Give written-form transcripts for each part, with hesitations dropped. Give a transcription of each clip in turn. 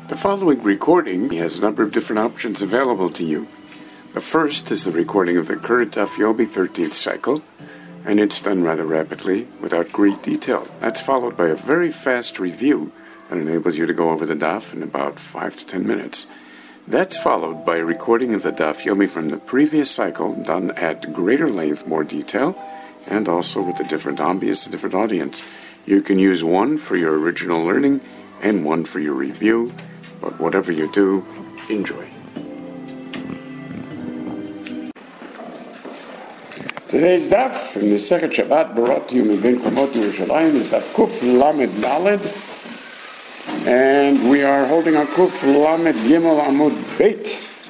The following recording has a number of different options available to you. The first is the recording of the current Daf Yomi 13th cycle, and it's done rather rapidly, without great detail. That's followed by a very fast review that enables you to go over the Daf in about 5 to 10 minutes. That's followed by a recording of the Daf Yomi from the previous cycle, done at greater length, more detail, and also with a different ambience, a different audience. You can use one for your original learning and one for your review, but whatever you do, enjoy. Today's daf in the second Shabbat Barat Yom Ben Chomot Yerushalayim is daf Kuf Lamed Daled, and we are holding on Kuf Lamed Gimel Amud Beit,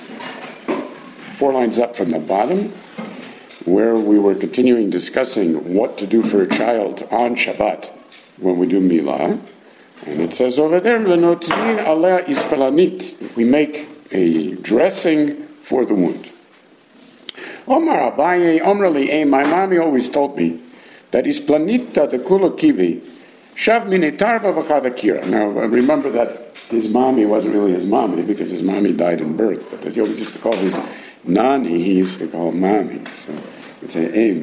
4 lines up from the bottom, where we were continuing discussing what to do for a child on Shabbat when we do Milah. And it says over there, "V'notin alea ispelanit." We make a dressing for the wound. Omar Abaye, Omrali, my mommy always told me that isplanita de kulo kivi shav minetarba v'chadakira. Now remember that his mommy wasn't really his mommy because his mommy died in birth, but he always used to call his nani, he used to call mommy. So it's an aim,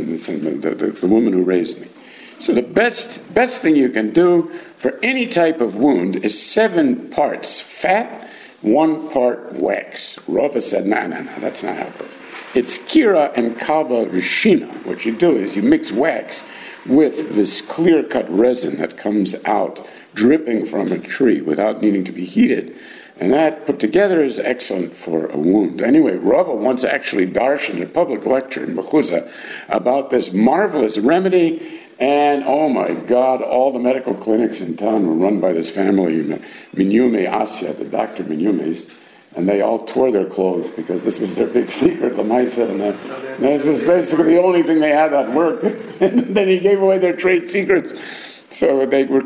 the woman who raised me. So the best thing you can do for any type of wound is 7 parts fat, 1 part wax. Rava said, no, that's not how it goes. It's kira and kalba rishina. What you do is you mix wax with this clear-cut resin that comes out dripping from a tree without needing to be heated. And that put together is excellent for a wound. Anyway, Rava once actually darshan a public lecture in Mechuzah about this marvelous remedy. And oh my God, all the medical clinics in town were run by this family, Minyume Asya, the Dr. Minyumes, and they all tore their clothes because this was their big secret, Lamaisa, and this was basically the only thing they had that worked. And then he gave away their trade secrets. So they were,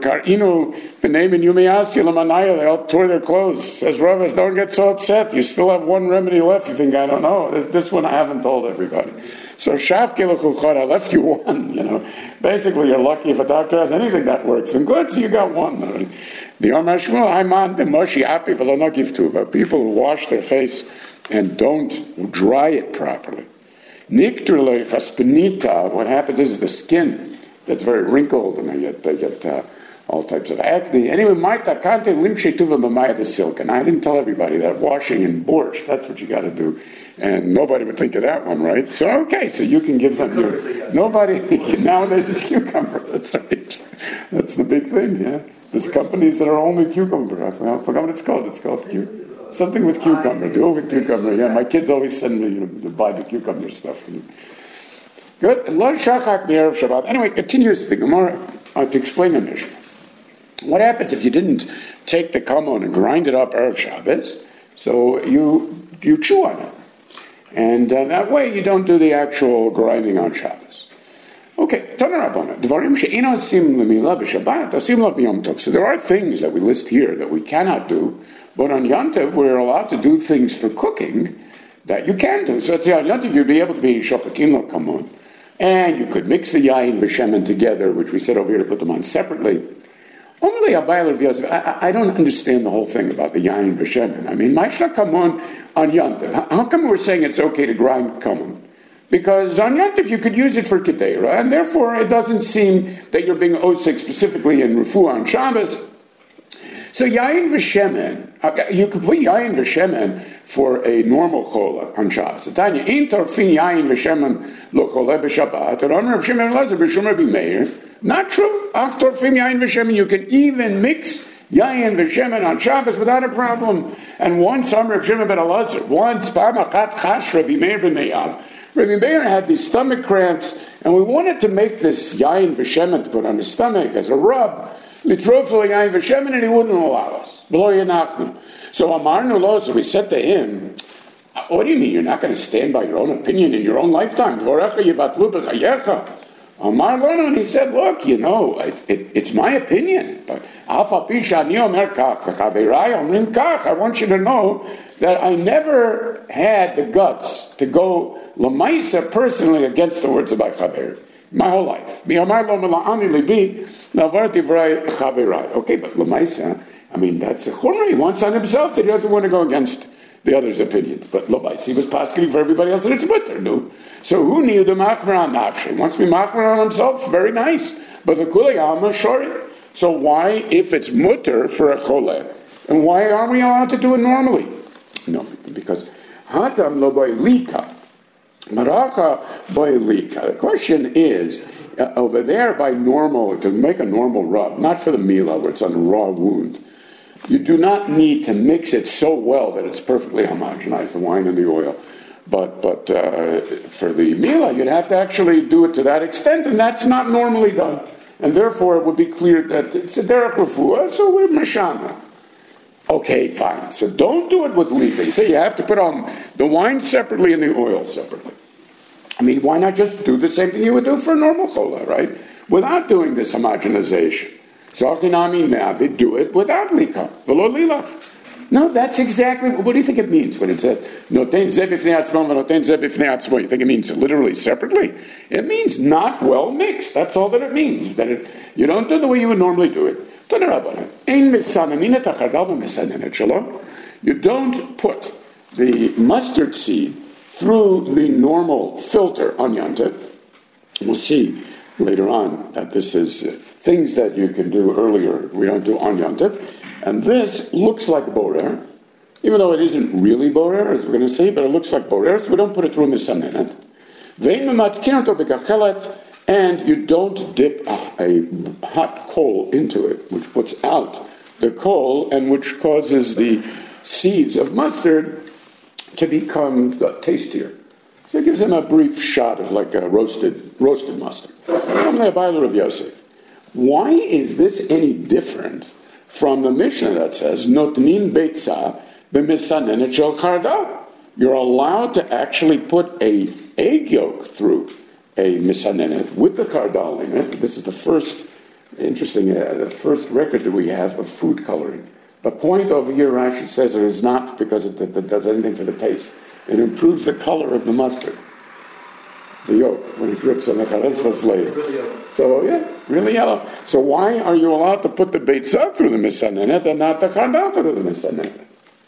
B'nai Minyume Asya, Lamanaya, they all tore their clothes. Says Rava, don't get so upset. You still have one remedy left. You think, I don't know. This one I haven't told everybody. So Shavke L'chuchot, I left you one, Basically, you're lucky if a doctor has anything that works. And good, so you got one. The Omar Shmuel, Haiman, the Moshi Api, V'lonokiv Tuva. People who wash their face and don't dry it properly. Niktur Le'chaspinita, what happens is the skin gets very wrinkled and they get all types of acne. Anyway, Maita Kante Limshe Tuva Mamaya the silk. And I didn't tell everybody that washing in borscht, that's what you got to do. And nobody would think of that one, right? So, okay, so you can give them your... Nobody... Nowadays it's cucumber. That's right. That's the big thing, yeah. There's companies that are only cucumber. I forgot what it's called. It's called something with cucumber. Do it with cucumber. Yeah, my kids always send me to buy the cucumber stuff. Good. Lo shachak mi'erev Shabbat. Anyway, continues the Gemara to explain the Mishnah. What happens if you didn't take the kamon and grind it up Erev Shabbos? So you chew on it. And that way you don't do the actual grinding on Shabbos. Okay, Tanarabana. Dvarim she'ino sim l'milah b'Shabbat, osim lo b'Yom Tov. So there are things that we list here that we cannot do, but on Yom Tov we're allowed to do things for cooking that you can do. So on Yom Tov you'd be able to be shochakin lo kamon, and you could mix the yain v'shemen together, which we said over here to put them on separately. I don't understand the whole thing about the yain v'shemen. I mean, ma'ishla kamon on Yom Tov. How come we're saying it's okay to grind kamon? Because on Yom Tov you could use it for kedera, and therefore it doesn't seem that you're being osik specifically in refuah on Shabbos. So yain v'shemen, you could put yain v'shemen for a normal chola on Shabbos. Tanya, ein torfin yain v'shemen lo chola b'Shabbat, and Amar Rav Shimon Elazar b'Shum Rabbi Meir. Not true. After torfin yain v'shemen, you can even mix yain v'shemen on Shabbos without a problem. And once Amar Rav Shimon ben Elazar, once Ba'amachat chash Rabbi Meir b'Meyam. Rabbi Meir had these stomach cramps, and we wanted to make this yain v'shemen to put on his stomach as a rub. Litrofel yain v'shemen, and he wouldn't allow us. So Amarnu lo, so we said to him, what do you mean you're not going to stand by your own opinion in your own lifetime? Amar lo, and he said, look, it's my opinion, but I want you to know that I never had the guts to go Lamaisa personally against the words of my Chaver. My whole life. Okay, but Lamaisa, I mean, that's a chumrah. He wants on himself that he doesn't want to go against the others' opinions. But Lobaisi was paskening for everybody else, and it's mutter, no? So who knew the machmer on nafshe? Wants to be machmer on himself? Very nice. But the kulei alma shori. So why, if it's mutter for a chole, and why are we allowed to do it normally? No, because hatam lo boilika, maracha boilika. The question is, over there by normal, to make a normal rub, not for the mila where it's on a raw wound, you do not need to mix it so well that it's perfectly homogenized, the wine and the oil. But for the mila, you'd have to actually do it to that extent, and that's not normally done. And therefore, it would be clear that it's a derech refuah, so we're mashana. Okay, fine. So don't do it with lika. You say you have to put on the wine separately and the oil separately. I mean, why not just do the same thing you would do for a normal chola, right? Without doing this homogenization. So Achinami Navid, do it without lika. V'lo lilach. No, that's exactly, what do you think it means when it says, noten ze b'fnei atzmo v'noten ze b'fnei atzmo? You think it means literally separately? It means not well mixed. That's all that it means. That you don't do the way you would normally do it. You don't put the mustard seed through the normal filter on Yantiv. We'll see later on that this is things that you can do earlier, we don't do on Yantiv. And this looks like borer, even though it isn't really borer, as we're going to see, but it looks like borer, so we don't put it through misanenet. And you don't dip a hot coal into it, which puts out the coal and which causes the seeds of mustard to become tastier. So it gives them a brief shot of like a roasted mustard. I'm the Abayler of Yosef. Why is this any different from the Mishnah that says, Notnin Beitza b'misanenet shel chardal? You're allowed to actually put a egg yolk through a misanenet with the chardal in it. This is the first, the first record that we have of food coloring. The point over here, Rashi says, it is not because it does anything for the taste. It improves the color of the mustard. The yolk, when it drips on the chardal, says later. So, yeah, really yellow. So why are you allowed to put the beitzah through the misanenet and not the chardal through the misanenet?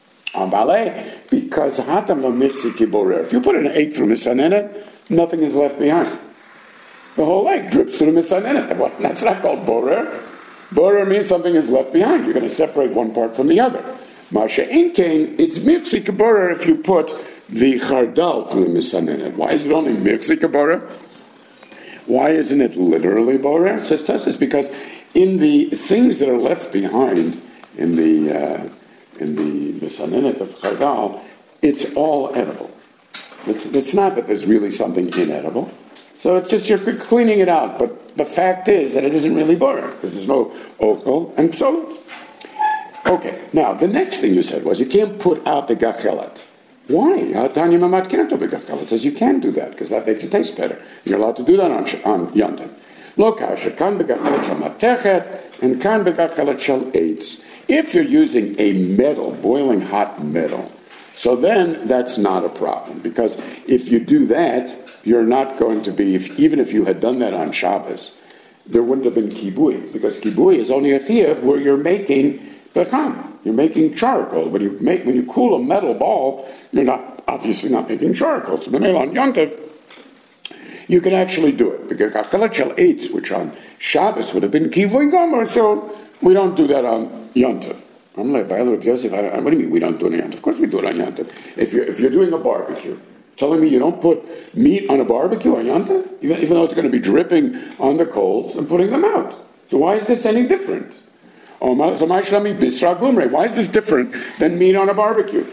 Because hatam lo mitzi kiborer. If you put an egg through misanenet, nothing is left behind. The whole egg drips through the misanenet. That's not called borer. Borer means something is left behind. You're going to separate one part from the other. Masha inkain, it's mitzi kiborer if you put the chardal through the misanenet. Why is it only mitzi kiborer? Why isn't it literally borer? Says Tosfos, because in the things that are left behind in the misanenet of chardal, it's all edible. It's not that there's really something inedible. So it's just you're cleaning it out. But the fact is that it isn't really borer, because there's no ochel and psolut. Okay, now the next thing you said was you can't put out the gachelet. Why? Tanya Mamat can't do the gachelet. It says you can do that, because that makes it taste better. You're allowed to do that on Yantiv. Lo kasha, kan begachelet shel matechet, and kan begachelet shel eitz. If you're using a metal, boiling hot metal, so then that's not a problem, because if you do that, you're not going to be, even if you had done that on Shabbos, there wouldn't have been kibui, because kibui is only a chiyuv where you're making pecham, you're making charcoal. When you cool a metal ball, you're obviously not making charcoal. So when on Yantiv, you can actually do it, because kachelet shel eitz, which on Shabbos would have been kibui gomer, so we don't do that on Yantiv. I'm like, Baylor of Yosef, what do you mean we don't do it on Yantiv? Of course we do it on Yantiv. If you're doing a barbecue, telling me you don't put meat on a barbecue on Yantiv, even though it's going to be dripping on the coals and putting them out. So why is this any different? Why is this different than meat on a barbecue?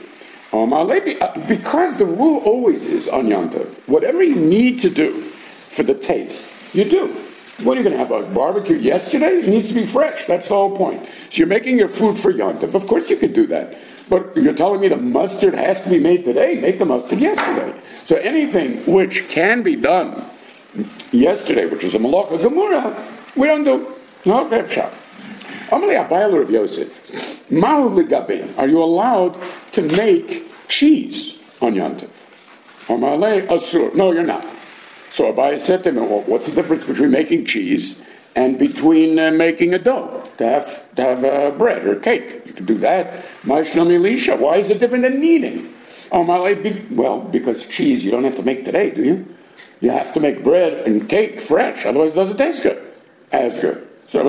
Because the rule always is on Yantiv, whatever you need to do for the taste, you do. What are you going to have, a barbecue yesterday? It needs to be fresh. That's the whole point. So you're making your food for Yantiv. Of course you could do that. But you're telling me the mustard has to be made today? Make the mustard yesterday. So anything which can be done yesterday, which is a malacha gemura, we don't do. No chefshah. Amalei Abayler of Yosef. Mahu legabin. Are you allowed to make cheese on Yantiv? Amalei asur. No, you're not. So Abai said to him, well, what's the difference between making cheese and between making a dough to have bread or cake. You can do that. Why is it different than kneading? Well, because cheese you don't have to make today, do you? You have to make bread and cake fresh, otherwise it doesn't taste good. As good. So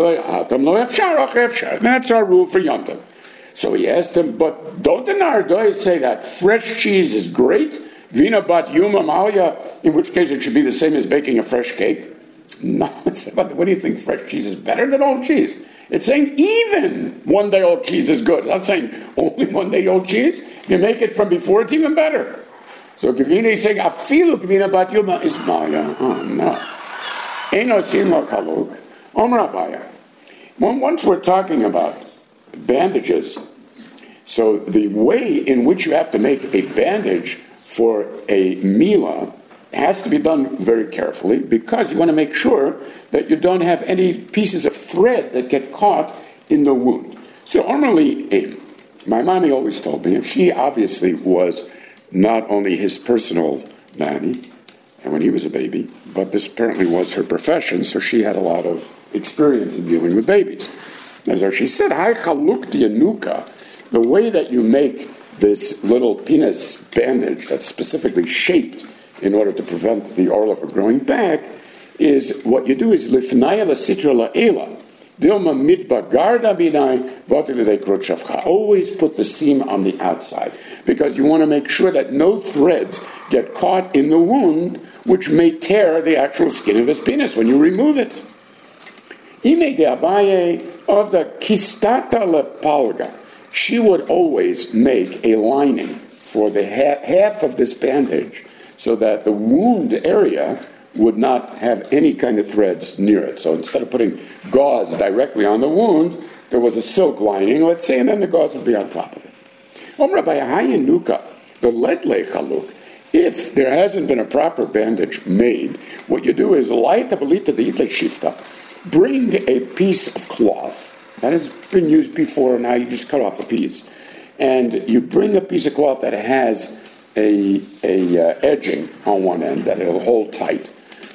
that's our rule for Yom Tov. So he asked him, but don't the Nardoi say that fresh cheese is great? Vina bat yuma malya, in which case it should be the same as baking a fresh cake? No, what do you think? Fresh cheese is better than old cheese? It's saying even one-day-old cheese is good. It's not saying only one-day-old cheese. If you make it from before, it's even better. So Gavina is saying, afilu Gavina bat yuma is malya. Oh, no. Eino simla kaluk. Omrabaya. Once we're talking about bandages, so the way in which you have to make a bandage for a milah has to be done very carefully, because you want to make sure that you don't have any pieces of thread that get caught in the wound. So normally, my mommy always told me, she obviously was not only his personal nanny, and when he was a baby, but this apparently was her profession, so she had a lot of experience in dealing with babies. As she said, Hai chaluk dianuka, the way that you make this little penis bandage that's specifically shaped in order to prevent the orla from growing back, is what you do is lifnaya la sitra la ela, dilma mitba garda binai vatilidei krotchavcha. Always put the seam on the outside, because you want to make sure that no threads get caught in the wound, which may tear the actual skin of his penis when you remove it. Ime de Abaye of the kistata lepalga, she would always make a lining for the half of this bandage so that the wound area would not have any kind of threads near it. So instead of putting gauze directly on the wound, there was a silk lining, let's say, and then the gauze would be on top of it. Omra Bayahayanuka, the ledle chaluk, if there hasn't been a proper bandage made, what you do is light abilita de itle shifta. Bring a piece of cloth that has been used before, now you just cut off a piece. And you bring a piece of cloth that has a edging on one end that it'll hold tight.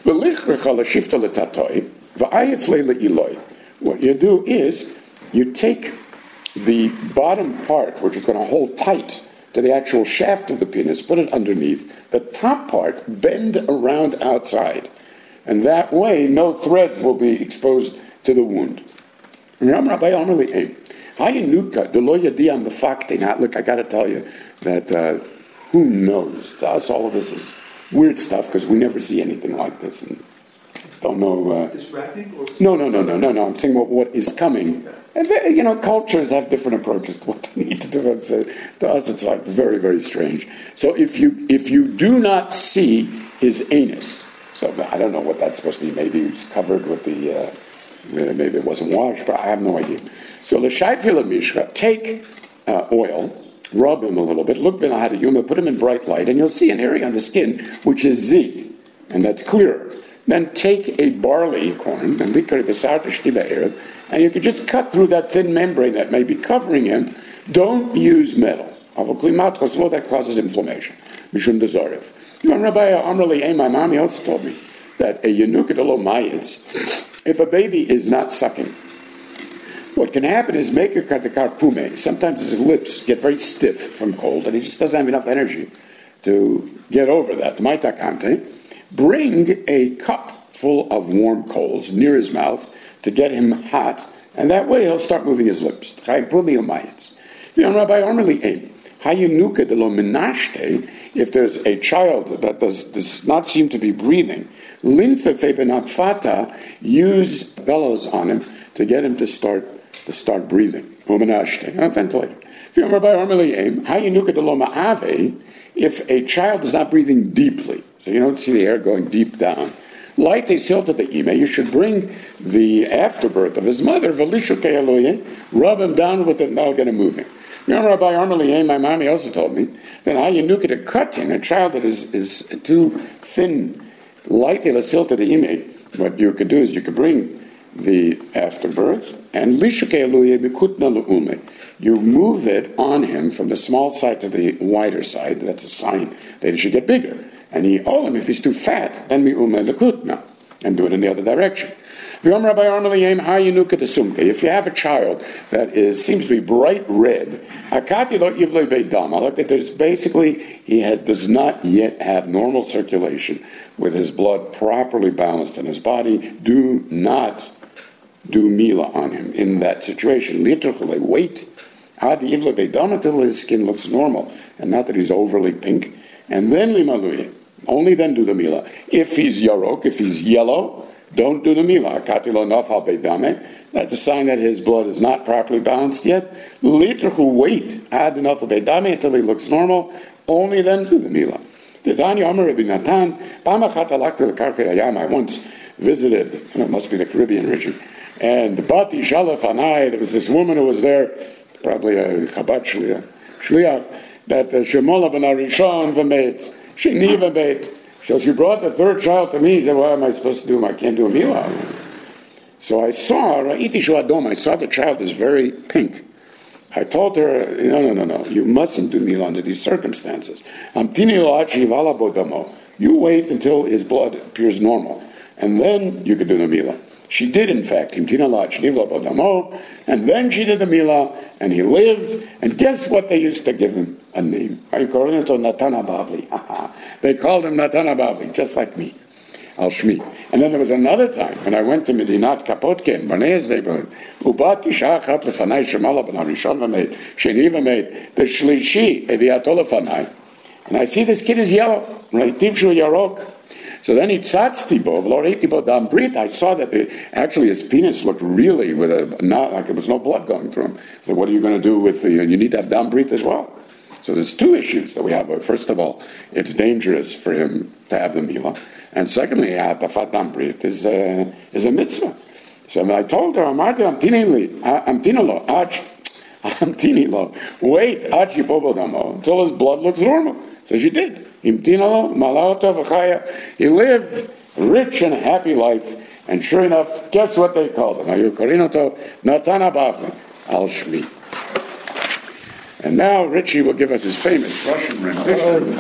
What you do is you take the bottom part, which is going to hold tight to the actual shaft of the penis, put it underneath. The top part, bend around outside. And that way, no threads will be exposed to the wound. Look, I got to tell you that who knows? To us, all of this is weird stuff because we never see anything like this and don't know. Distracting? No. I'm saying what is coming. And, cultures have different approaches to what they need to do. To us, it's like very, very strange. So if you do not see his anus. So I don't know what that's supposed to be. Maybe it's covered with the, maybe it wasn't washed, but I have no idea. So l'shayfila mishra, take oil, rub him a little bit, look benahadiyuma, put him in bright light, and you'll see an area on the skin which is zig, and that's clearer. Then take a barley corn, and you could just cut through that thin membrane that may be covering him. Don't use metal. That causes inflammation. Mishum dezarev. Rabbi Amrali, my mommy also told me that a yenukadalo mayitz, if a baby is not sucking, what can happen is make your katakar pume. Sometimes his lips get very stiff from cold, and he just doesn't have enough energy to get over that. Maitakante, bring a cup full of warm coals near his mouth to get him hot, and that way he'll start moving his lips. Rabbi Amrali, if there's a child that does not seem to be breathing, use bellows on him to get him to start breathing. Ventilator. If a child is not breathing deeply, so you don't see the air going deep down, light a silt at the ime, you should bring the afterbirth of his mother, rub him down with it, and that'll get him moving. Rabbi Armeli, my mommy also told me that a cutting, a child that is too thin, light a silt at the ime, what you could do is you could bring the afterbirth and you move it on him from the small side to the wider side. That's a sign that he should get bigger. And if he's too fat, then and do it in the other direction. If you have a child that seems to be bright red, basically he does not yet have normal circulation with his blood properly balanced in his body. Do not do mila on him in that situation. Literally wait until his skin looks normal and not that he's overly pink. And then limaluye. Only then do the mila. If he's yarok, if he's yellow, don't do the mila. That's a sign that his blood is not properly balanced yet. Literally wait until he looks normal. Only then do the mila. I once visited, and it must be the Caribbean region, and Bati Shalafanai, there was this woman who was there, probably a Chabad Shliach, that Shemola ben Arishon v'meit, Sheni v'meit. So she brought the third child to me. She said, what am I supposed to do? I can't do a mila. So I saw, Ra'iti Shuadom, I saw the child is very pink. I told her, no, you mustn't do mila under these circumstances. You wait until his blood appears normal, and then you could do the mila. She did, in fact, and then she did the mila, and he lived, and guess what they used to give him? A name. They called him Natana Bavli, just like me. Al-Shmi. And then there was another time when I went to Medinat Kapotke in Barney's neighborhood. Ubati Shachat Lefanai Shemala Ben Harishon Vameid, Sheni Vameid, the Shlishi Eviato Lefanai. And I see this kid is yellow, right? Tivshu Yarok. So then he tzatzti bo, v'loreti bo dam brit. I saw that actually his penis looked really not like there was no blood going through him. So what are you going to do with you need to have dam brit as well. So there's two issues that we have. First of all, it's dangerous for him to have the mila. And secondly, atafat dam brit is a mitzvah. So I told her, wait, until his blood looks normal. So she did. He lived a rich and happy life, and sure enough, guess what they called him? Natana Bavli, Al-Shmi. And now Richie will give us his famous Russian rendition.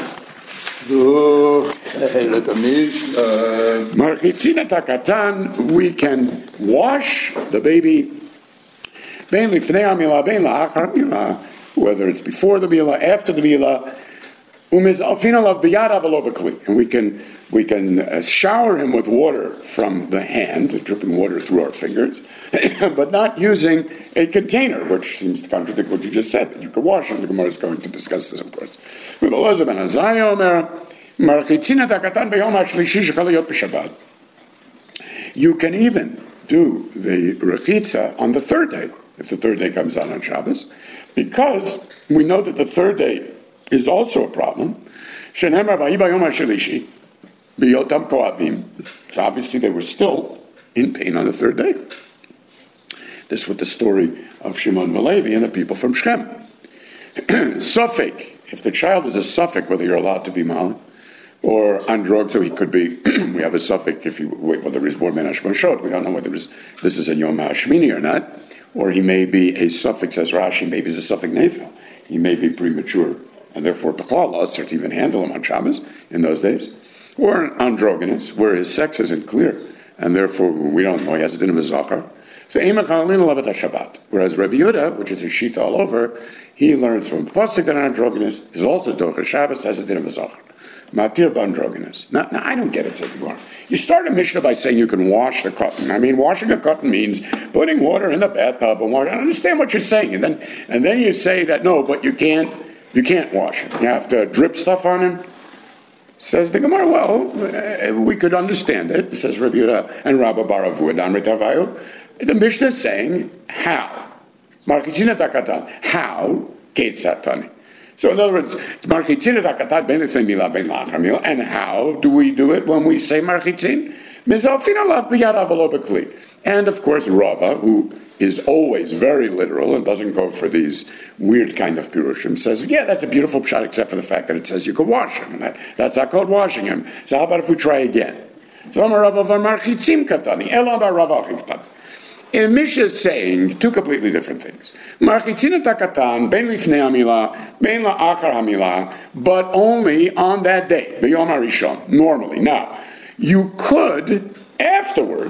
Marchitzina takatan, we can wash the baby, whether it's before the mila, after the mila, and we can shower him with water from the hand, dripping water through our fingers, but not using a container, which seems to contradict what you just said. You can wash him. The Gemara is going to discuss this, of course. You can even do the rechitza on the third day, if the third day comes out on Shabbos, because we know that the third day is also a problem. So obviously they were still in pain on the third day. This was the story of Shimon Valevi and the people from Shechem. Suffolk, if the child is a Suffolk, whether you're allowed to be mal, or androg, so he could be, we have a Suffolk whether he's born Ben Hashmashot, we don't know whether this is a Yom HaShmini or not, or he may be a Suffolk, says Rashi, maybe he's a Suffolk Nefel. He may be premature, and therefore B'chlal to even handle him on Shabbos in those days, or an androgynous, where his sex isn't clear, and therefore we don't know, he has a din of a zachar. So Shabbat. Whereas Rabbi Yehuda, which is a shita all over, he learns from the pasuk that an androgynous is also Docha Shabbos has a din of a zachar. Matir b'androgynous. Now I don't get it, says the Gemara. You start a Mishnah by saying you can wash the cotton. I mean, washing a cotton means putting water in the bathtub and water. I understand what you're saying, and then you say that no, but you can't wash it. You have to drip stuff on him. Says the Gemara, well, we could understand it. It says Rabbi Yehuda and Rabba Baravud Amrit Avayu. The Mishnah is saying how. Marchitzina takatan. How? Ketzatani. So in other words, Marchitzina takatat ben lifnei mila ben lachar mila. And how do we do it when we say Marchitzin? Mizalfin alav b'yad avalo b'kli. And of course Rava, who is always very literal and doesn't go for these weird kind of pirushim, says, yeah, that's a beautiful pshat, except for the fact that it says you can wash him. And that's not called washing him. So how about if we try again? So Amar Rava v'marchitzim katani, ela b'Rava chivtan. And Mishnah is saying two completely different things. Marchitzina takatan, ben lifnei hamila, ben la'achar hamila, but only on that day, b'yom harishon, normally. Now, you could afterwards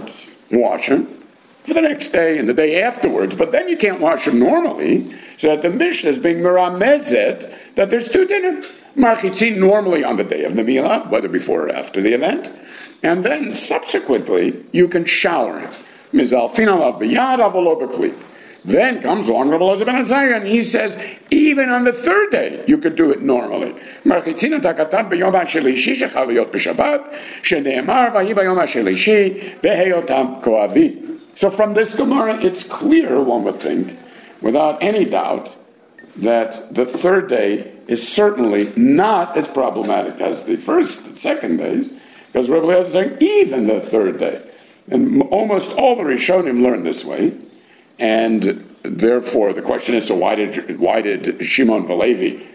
wash him for the next day and the day afterwards, but then you can't wash him normally, so that the Mishnah is being miramezet that there's two dinim. Marchitzin normally on the day of the Milah, whether before or after the event, and then subsequently you can shower him. Mizalfin alav b'yad avolo b'kli. Then comes along Rabbi Elazar ben Azariah, and he says, even on the third day, you could do it normally. Marchitzin takatan b'yom ha'shelishi shechal להיות b'Shabbat, shene'emar v'hi b'yom ha'shelishi v'heyotam koavi. So from this Gemara, it's clear, one would think, without any doubt, that the third day is certainly not as problematic as the first and second days, because Rabbi Elazar is saying even the third day. And almost all the Rishonim learn this way, and therefore the question is, so why did Shimon Valevi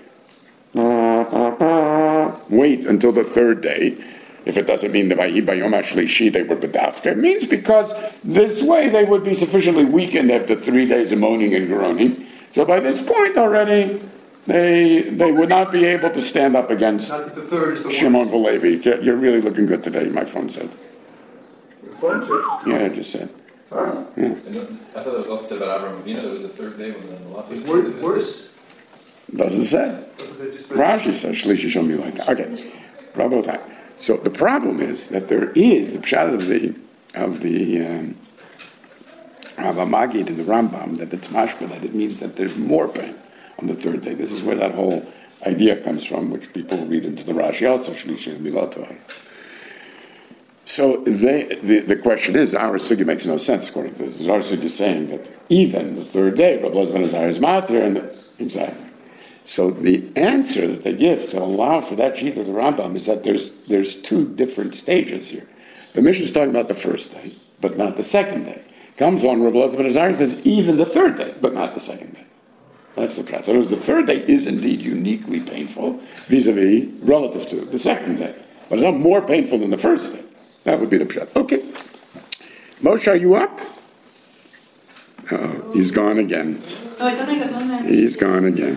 wait until the third day? If it doesn't mean the Vayhi Bayom HaShlishi they were bedafka, it means because this way they would be sufficiently weakened after 3 days of moaning and groaning. So by this point already, they would not be able to stand up against Shimon Valevi. You're really looking good today, my phone said. Your phone said? Yeah, I just said. Huh? Yeah. I thought that was also said about Avram Avinu. There was a third day when the lot was Worse? Doesn't say. Rashi says Shlishi Shomi like that. Okay, problem time. So the problem is that there is the pshat of the Rav Magid and the Rambam that it's mashma that it means that there's more pain on the third day. This is where that whole idea comes from, which people read into the Rashi also Shlishi Milato. So the question is, our sugya makes no sense according to this. Our sugya is saying that even the third day, Rabbi Elazar ben Azariah is matir, and exactly. So the answer that they give to allow for that sheet of the Rambam is that there's two different stages here. The Mishnah is talking about the first day, but not the second day. Comes on Rabbi Elazar ben Azariah says even the third day, but not the second day. That's the prat. So the third day is indeed uniquely painful vis-a-vis relative to the second day, but it's not more painful than the first day. That would be the pshat. Okay. Moshe, are you up? Oh, he's gone again. He's gone again.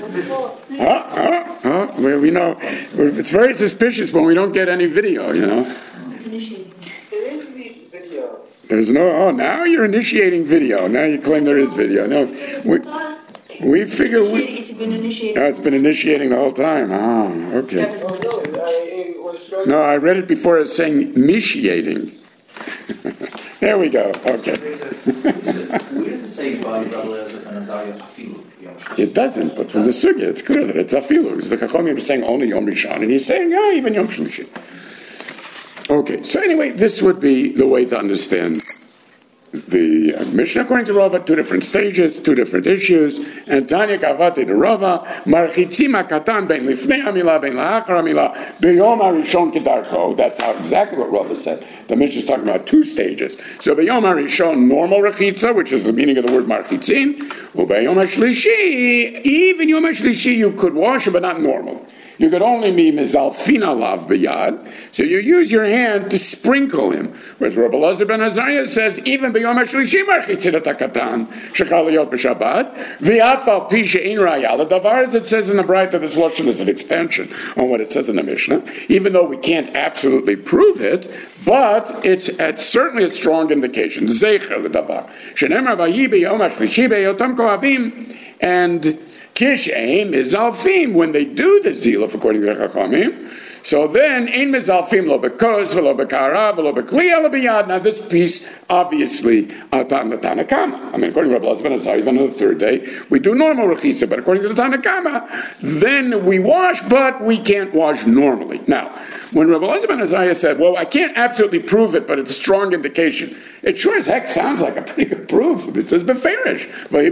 Well, we know. It's very suspicious when we don't get any video, you know. It's initiating. There is video. There's no, now you're initiating video. Now you claim there is video. No, we figure It's been initiating. Oh, it's been initiating the whole time. Oh, okay. No, I read it before as saying initiating. There we go. Okay. Where does it say by Rabbi Elazar and Azariah afilu? It doesn't, but from the sugya, it's clear that it's afilu. Because the Chachamim is saying only Yom Rishon, and he's saying, even Yom Shlishi. Okay, so anyway, this would be the way to understand the Mishnah according to Rava, two different stages, two different issues. And Tanya Kavati the Rava, Marchitzim HaKatan ben lifnei hamilah ben la'achar hamilah b'yom harishon kedarko. That's how exactly what Rava said. The Mishnah is talking about two stages. So b'yom harishon, normal rechitza, which is the meaning of the word marchitzin. U'b'yom hashlishi, even yom hashlishi you could wash it, but not normal. You could only be mizalfin alav b'yad, so you use your hand to sprinkle him. Whereas Rabbi Elazar ben Azariah says, even b'yom hashlishi marchitzin hakatan shechal liyot b'Shabbat v'afal pi she'ein raya. The davar, as it says in the Braita, this lashon is an expansion on what it says in the Mishnah. Even though we can't absolutely prove it, but it's certainly a strong indication. Zeicher the davar. Shenemar v'yi b'yom hashlishi b'yotam kohavim, and Kishain mizalfim, when they do the ziluf according to the Chachamim. So then, in mizalfim lo bekos v'lo bekara v'lo bekli ela b'yad. Now this piece, obviously, atan l'tanakama. I mean, according to Rabbi Elazar ben Azariah, even on the third day, we do normal rechitza, but according to the Tanakama, then we wash, but we can't wash normally. Now, when Rabbi Elazar ben Azariah said, well, I can't absolutely prove it, but it's a strong indication, it sure as heck sounds like a pretty good proof. It says beferish.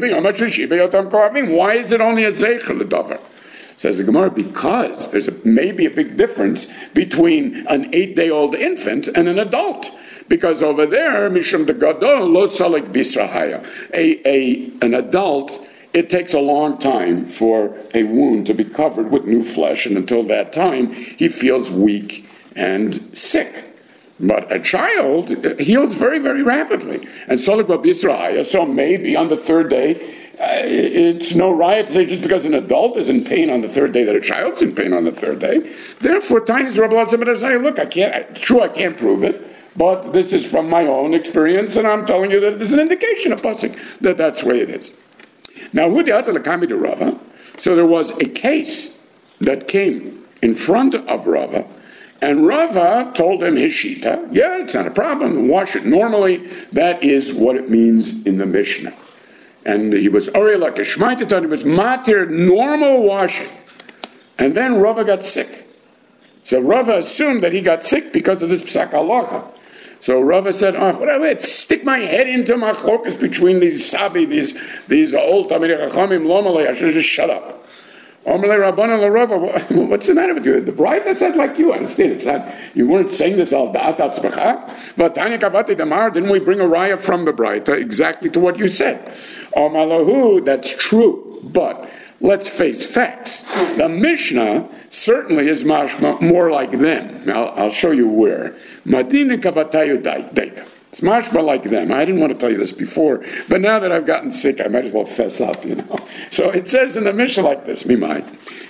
Why is it only a zeicher l'davar? Says the Gemara, because there's maybe a big difference between an 8-day-old infant and an adult. Because over there, mishum de gadol lo salik bisrahaya. An adult, it takes a long time for a wound to be covered with new flesh, and until that time, he feels weak and sick. But a child heals very, very rapidly. And Solik Babisrahaya, so maybe on the third day, it's no riot to say just because an adult is in pain on the third day that a child's in pain on the third day. Therefore, Tainis Rabbi Elazar ben Azariah, look, I can't prove it, But this is from my own experience, and I'm telling you that there's an indication of pasuk that that's the way it is. Now, Rava, so there was a case that came in front of Rava, and Rava told him his shita, yeah, it's not a problem, wash it normally. That is what it means in the Mishnah. And he was Ariel Kishmaititan, he was matir, normal washing. And then Rava got sick. So Rava assumed that he got sick because of this psak halacha. So Rava said, wait, stick my head into my chlokas between these sabi, these old Talmidei Chachamim, lomalei, I should just shut up. Omalei Rabbanan LaRava, what's the matter with you? The bride that said like you, I understand. It's not, you weren't saying this al da'at atzmecha. But Tanya Kavati Damar, didn't we bring a raya from the bride exactly to what you said? Omalahu, that's true, but let's face facts. The Mishnah certainly is more like them. I'll show you where. Madina Kavatayu Daika. It's mashma like them. I didn't want to tell you this before, but now that I've gotten sick, I might as well fess up, So it says in the Mishnah like this, Mimai.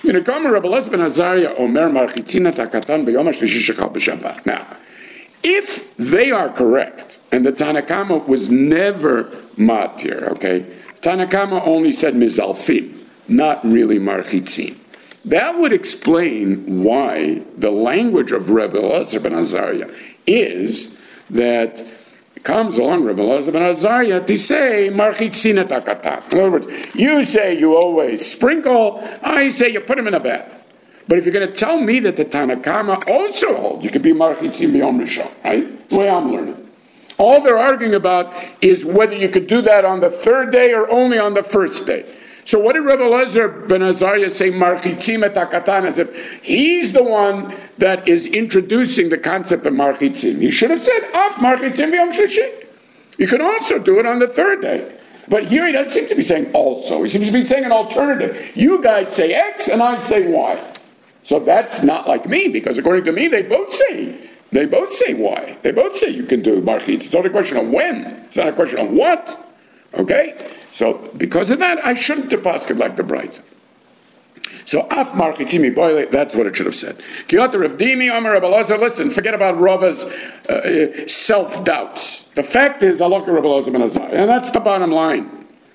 Now, if they are correct, and the Tanakama was never matir, okay? Tanakama only said mizalfin, not really marchitzin. That would explain why the language of Rebbe Elazar ben Azariah is that comes along Rebbe Elazar ben Azariah to say marchitzin takatan. In other words, you say you always sprinkle, I say you put him in a bath. But if you're going to tell me that the Tanakama also holds, you could be marchitzin b'yom rishon, right? The way I'm learning. All they're arguing about is whether you could do that on the third day or only on the first day. So what did Rebbe Elazar ben Azariah say, marchitzim et hakatan, as if he's the one that is introducing the concept of marchitzim? He should have said, af marchitzim b'yom shishi. You can also do it on the third day. But here he doesn't seem to be saying also. He seems to be saying an alternative. You guys say X and I say Y. So that's not like me, because according to me, they both say Y. They both say you can do marchitz. It's only a question of when. It's not a question of what. Okay? So because of that, I shouldn't deposit it like the bride. So af marchitzimi boile, that's what it should have said. Kiyot Rav Dimi Amar Rebbe Elazar. Listen, forget about Rava's self-doubts. The fact is, Alok Rebbe Elazar ben Azariah, and that's the bottom line.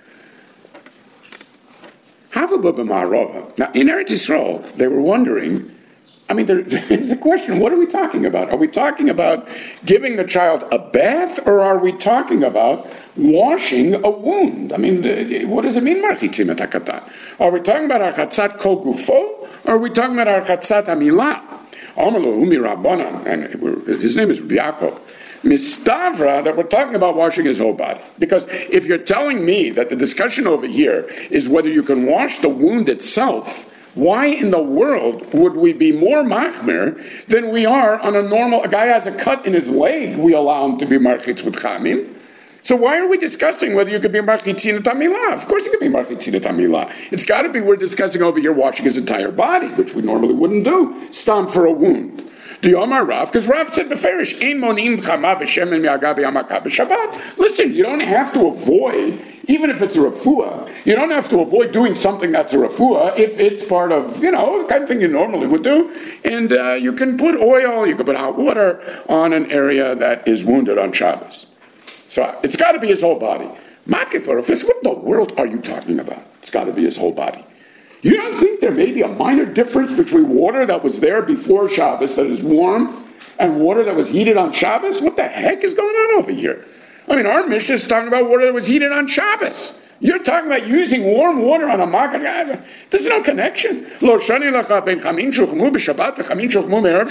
Now, in Eretz Yisrael, they were wondering, there's a question, what are we talking about? Are we talking about giving the child a bath, or are we talking about washing a wound? What does it mean, marchitzim et hakatan? Are we talking about archatzat kol gufo, or are we talking about archatzat amilah? Amalu umi rabbanan, and his name is Yaakov. Mistavra, that we're talking about washing his whole body. Because if you're telling me that the discussion over here is whether you can wash the wound itself, why in the world would we be more machmir than we are on a guy has a cut in his leg, we allow him to be marchitz with chamim? So why are we discussing whether you could be marchitzin tamilah? Of course you could be marchitzin tamilah. It's got to be we're discussing over here washing his entire body, which we normally wouldn't do. Stomp for a wound. Do you Omar Rav? Because Rav said beferish ein monim chama v'shemen mi'agabi amaka b'Shabbat. Listen, you don't have to avoid, even if it's a refuah, you don't have to avoid doing something that's a refuah if it's part of, the kind of thing you normally would do. And you can put oil, you can put hot water on an area that is wounded on Shabbos. So it's got to be his whole body. Matkefar, what in the world are you talking about? It's got to be his whole body. You don't think there may be a minor difference between water that was there before Shabbos that is warm and water that was heated on Shabbos? What the heck is going on over here? Our Mishnah is talking about water that was heated on Shabbos. You're talking about using warm water on a makkah. There's no connection. Lo shani lacha ben chamin shuchmu b'Shabbat v'chamin shuchmu me'erev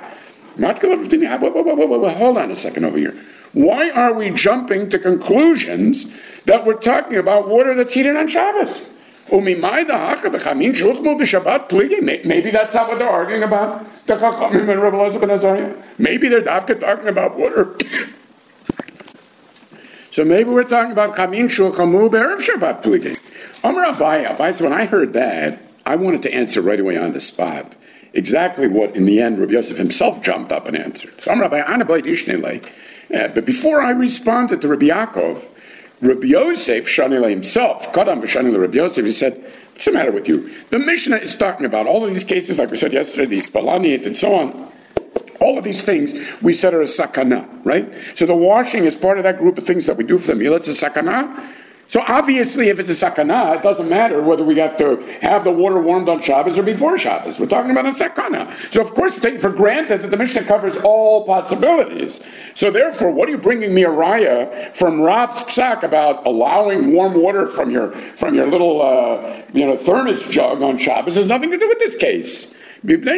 Shabbat. Hold on a second over here. Why are we jumping to conclusions that we're talking about water that's heated on Shabbos? Maybe that's not what they're arguing about. The Chachamim and Rebbe Elazar ben Azariah. Maybe they're dafka talking about water. So maybe we're talking about Chamin Shulchamu Be'erev Shabbat Pligim. Amar Abaye, when I heard that, I wanted to answer right away on the spot exactly what, in the end, Rabbi Yosef himself jumped up and answered. So Amar Abaye, Anabai Dishnele. But before I responded to Rabbi Yaakov, Rabbi Yosef, Shanila himself, Kadam v'Shanila Rabbi Yosef, he said, what's the matter with you? The Mishnah is talking about all of these cases, like we said yesterday, these Balaniat and so on. All of these things we said are a sakana, right? So the washing is part of that group of things that we do for the meal. It's a sakana. So obviously, if it's a sakana, it doesn't matter whether we have to have the water warmed on Shabbos or before Shabbos. We're talking about a sakana. So of course, we're taking for granted that the Mishnah covers all possibilities. So therefore, what are you bringing me a raya from Rav's psak about allowing warm water from your little thermos jug on Shabbos? It has nothing to do with this case. Some say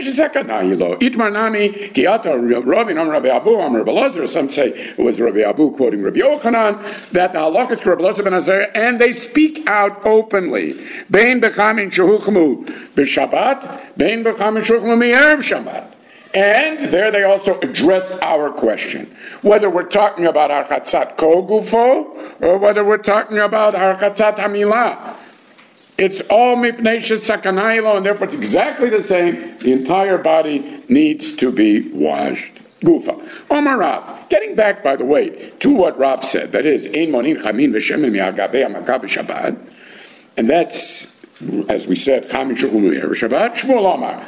it was Rabbi Abu quoting Rabbi Yochanan, that the halakha is Rabbi Elazar ben Azariah, and they speak out openly. Bein b'chamin shehuchmu b'Shabbat, bein b'chamin shehuchmu mi'erev Shabbat. And there they also address our question, whether we're talking about Archatzat Kol Gufo or whether we're talking about Archatzat Hamilah. It's all mipnei shesakanaylo, and therefore it's exactly the same. The entire body needs to be washed. Gufa. Omar Rav. Getting back, by the way, to what Rav said, that is, ein monin chamin v'shemen mi'agabei ha'makah b'Shabbat, and that's, as we said, chamin shechum mi'erev Shabbat, Shmuel Omar.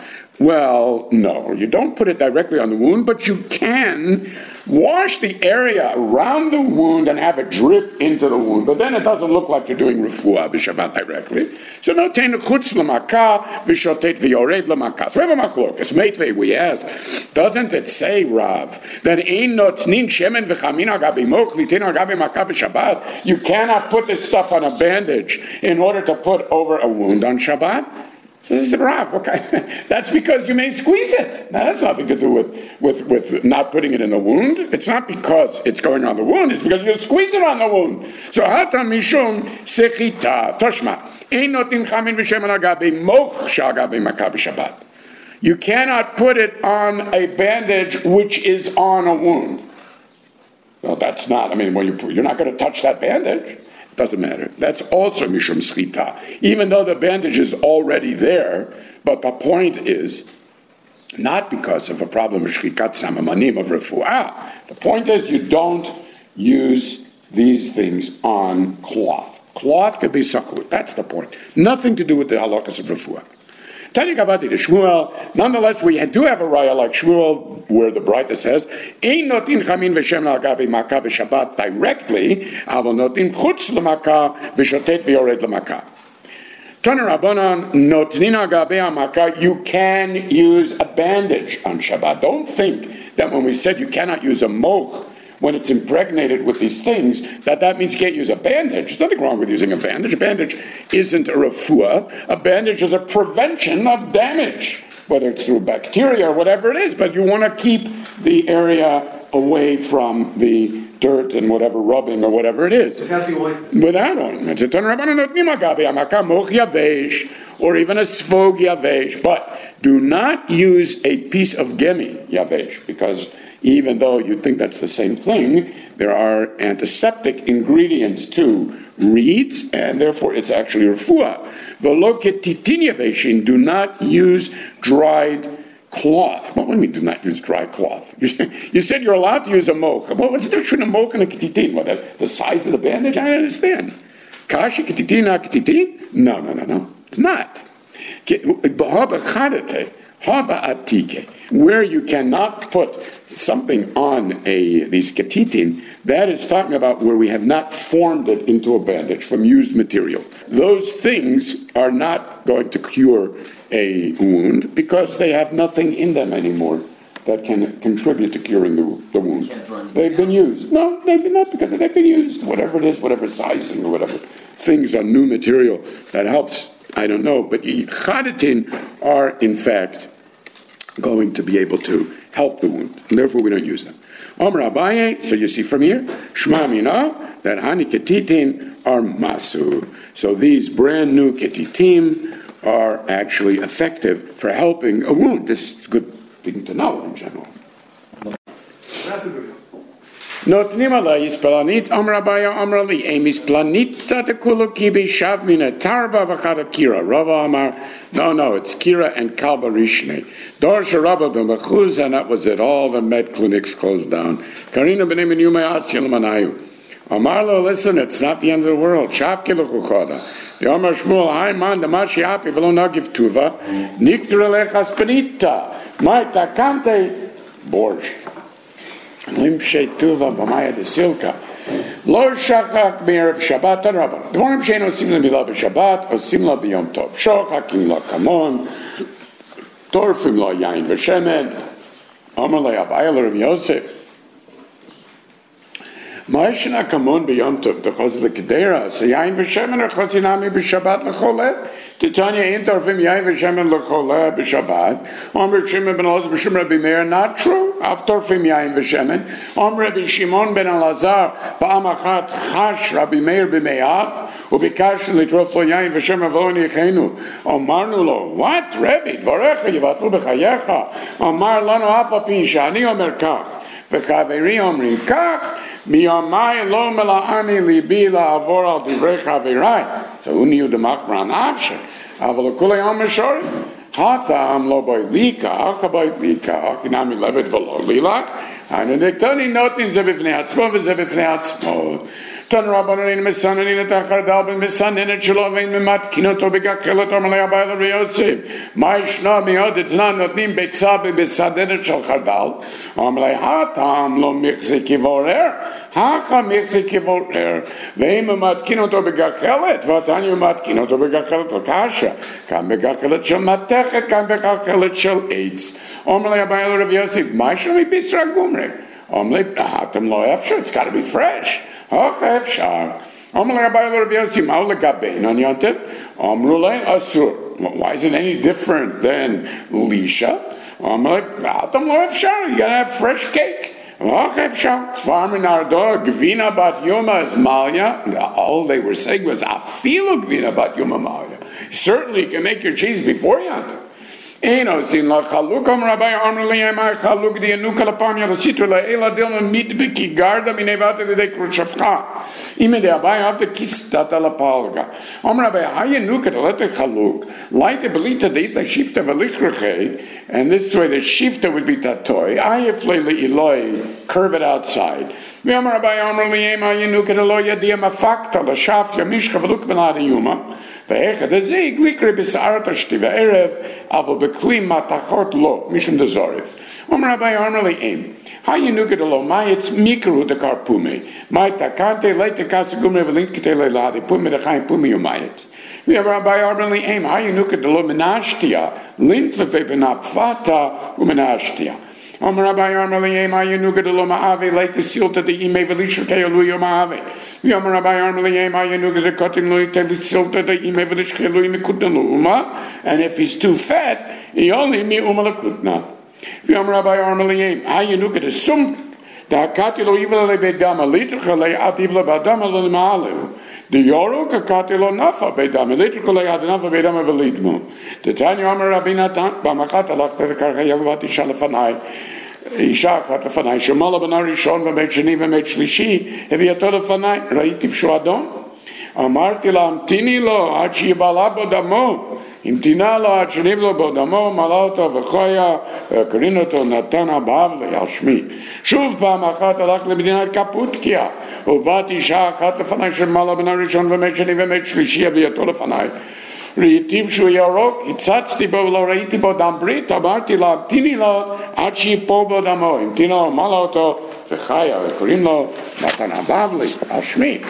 Well, no, you don't put it directly on the wound, but you can wash the area around the wound and have it drip into the wound. But then it doesn't look like you're doing refuah b'Shabbat directly. So no tein chutz l'makah v'shotet v'yored l'makah. So we have a machlokas. Meitvei, we ask, doesn't it say, Rav, that ein notnin shemen v'chamin agabi moch litin agabi makah b'Shabbat? You cannot put this stuff on a bandage in order to put over a wound on Shabbat? So this is Rav, okay. That's because you may squeeze it. Now, that's nothing to do with not putting it in the wound. It's not because it's going on the wound, it's because you squeeze it on the wound. So, hata mishum sechita, toshma, ein notin chamin v'shemen agabi moch shagabi makah b'Shabbat. You cannot put it on a bandage which is on a wound. Well, that's not, when you're not going to touch that bandage. Doesn't matter. That's also mishum schita, even though the bandage is already there. But the point is not because of a problem of shchikat samamanim of refuah. The point is you don't use these things on cloth. Cloth could be sachut. That's the point. Nothing to do with the halachas of refuah. Tanya Gavati to Shmuel. Nonetheless, we do have a raya like Shmuel, where the Braita says, "Ein notin chamin v'shem la'agabi makah b'Shabbat directly, aval notin chutz l'makah v'shotet v'yored l'makah." Tana Rabbanan notnin agabi makah. You can use a bandage on Shabbat. Don't think that when we said you cannot use a moch when it's impregnated with these things, that means you can't use a bandage. There's nothing wrong with using a bandage. A bandage isn't a refuah. A bandage is a prevention of damage, whether it's through bacteria or whatever it is, but you want to keep the area away from the dirt and whatever rubbing or whatever it is. Without the ointment. Without ointment. Or even a svog yavesh. But do not use a piece of gemi yavesh, because even though you think that's the same thing, there are antiseptic ingredients to reeds, and therefore it's actually refuah. V'lo ketitin yaveshin, do not use dried cloth. What do you mean do not use dry cloth? You said you're allowed to use a mocha. Well, what's the difference between a mocha and a ketitin? What, the size of the bandage? I don't understand. Kashi ketitin, not ketitin? No. It's not. Where you cannot put something on these ketitin, that is talking about where we have not formed it into a bandage from used material. Those things are not going to cure a wound because they have nothing in them anymore that can contribute to curing the wound. They've been used. No, they've been not because they've been used. Whatever it is, whatever sizing or whatever things on new material that helps, I don't know. But chadatin are in fact going to be able to help the wound, and therefore we don't use them. Amar Abaye, so you see from here, Shma Mina, that Hani Ketitin are Masu. So these brand new Ketitim are actually effective for helping a wound. This is a good thing to know in general. Notnim alay isplanit Amar Abaye Amar Li Emis planita de kulukibi shav mina tarba v'chada kira. Rava Amar, no, it's kira and kalba rishne. Dor sharabba b'machuz, and that was it. All the med clinics closed down. Karina b'nei min yumei asya l'manayu. Amar lo, listen, it's not the end of the world. Shav kiluchuchoda. The Amar Shmuel, hai man damashi api v'lo nagiv tuva. Niktra lechas planita. Mai takante borscht. Limshe tuva b'maya de silka. Lo shachak me'erev Shabbat Rabban. Dvorim she'en osim la milah b'Shabbat, osim la b'yom tov. Shochakim la kamon, torfim la yain v'shemen. Amar le Abayel Rav Yosef. Ma'ishna kamon b'yom tov, because of the kedera. So yain v'shemen are chosinami b'Shabbat l'choleh. Titania in torfim yain v'shemen l'choleh b'Shabbat. Amar Shimon ben Elazar b'Shum Rabbi Meir, not true. Af torfim yain v'shemen. Amar Rabbi Shimon ben Elazar ba'am achat chash Rabbi Meir b'me'av. וביקשנו לטרוף לו יין ושם אבוא ניחנו. אמרנו לו, what? רבי, דבריך יבטלו בחייך. אמר לנו אף על פי שאני אומר כך, וחברי אומרים כך, מיומי לא מלאני ליבי לעבור על דברי חברי. So הוא נהיו דמחמר נפשי. אבל לכולי אומר שורי. הטעם לא בוי לי כך, בוי לי כך, נמי לבד ולא לי לך. הנדקתני נותנים זה בפני עצמו וזה בפני עצמו. תן רבנן מסננין את החרדל במסננת שלו ואין ממתקין אותו בגחלת אמר אביי לרבי יוסף. מה ישנו מאוד אתנן נותנים ביצה במסננת של חרדל? אמר הטעם לא מחזיק יבורר, הכה מחזיק יבורר, ואין ממתקין אותו בגחלת, ואתני ממתקין אותו בגחלת לקשה, כאן בגחלת של מתכת, כאן בגחלת של עץ. אמר אביי לרבי יוסף, מה ישנו מביסרא גומרי? אמר הטעם לא אפשר, it's got to be fresh. Okay, אפשר. אמר לגבי לרבי יוסי, מהו לגבינו, אני יודעת? אמרו להם, אסור. Why is it any different than Lisha? אמר אתם לא אפשר, you gotta have fresh cake. Okay, אפשר. ואמר נרדו, גבינה בת יומא אז מליה. All they were saying was, אפילו גבינה בת יומא מליה. Certainly you can make your cheese before you have to. Eino sin la chaluk am Rabbi Amr liyamai chaluk di anuka lapanya l'sitru la'ela dilman mitbiki garda minevata l'dekru shafcha ime de abai avde kistata lapalga am Rabbi hayanuka l'ete chaluk laite belita deit la shifta v'lichreche, and this way the shifta would be tatoi ayef leili iloi, curve it outside. V'am Rabbi Amr liyamai hayanuka l'lo yadia mafakta l'shafya mishcha v'luk benada yuma ואיכד הזה גליקרי בסערת השתי וערב, אבל בכלי מתחות לא, משום דזורף. אומר רבי אמר לי אם, הינוקת לו, מה יצ מיקרו דקר פומי? מה תקנתי לי תקס גומרי ולינקתי לי להדי פומי דחיים פומי ומייץ. ואומר רבי אמר לי אם, הינוקת לו מנשתיה, לינקלפי בנפתה ומנשתיה. אמר רבי אמר לי אם הינוקת לו מאבי לית סילתא דאימי ולשרקי אלוהי ומאבי. ואמר רבי אמר לי אם הינוקת דקוטין לו יתה לסילתא דאימי ולשרקי אלוהי מקוטנה לאומה, and if he's too fat, he only מאומה לקוטנה. ואמר רבי אמר לי אם הינוקת הסומק דהקתי לו איבלה לבית דמה ליטרחה ליאת איבלה באדמה למעלו. דיורו קקתי לו נפה בית דמה ליטרחה ליאת נפה בית דמה ולידמו. דתניא אמר רבי נתן, פעם אחת הלכת לקרקע ילדת אישה לפניי, אישה אחת לפניי, שמלה בן הראשון ובית שני ובית שלישי, הביאתו לפניי, ראיתי פשו אדום. אמרתי לה, המתיני לו עד שיבלה בו דמו, המתינה לו עד שנבלה בו דמו, מלא אותו וחויה, וקרין אותו נתן הבאב לי על שמי. שוב פעם אחת הלך למדינת קפוטקיה, ובת אישה אחת לפניי שמלה בן הראשון ובית שני ובית שלישי, הביאתו לפניי. ראיתי שהוא ירוק, הצצתי בו ולא ראיתי בו דם ברית, אמרתי לה, המתיני לו עד שיפול בו דמו, המתינה לו, מלא אותו וחיה, וקוראים לו נתן הבאב לי על שמי.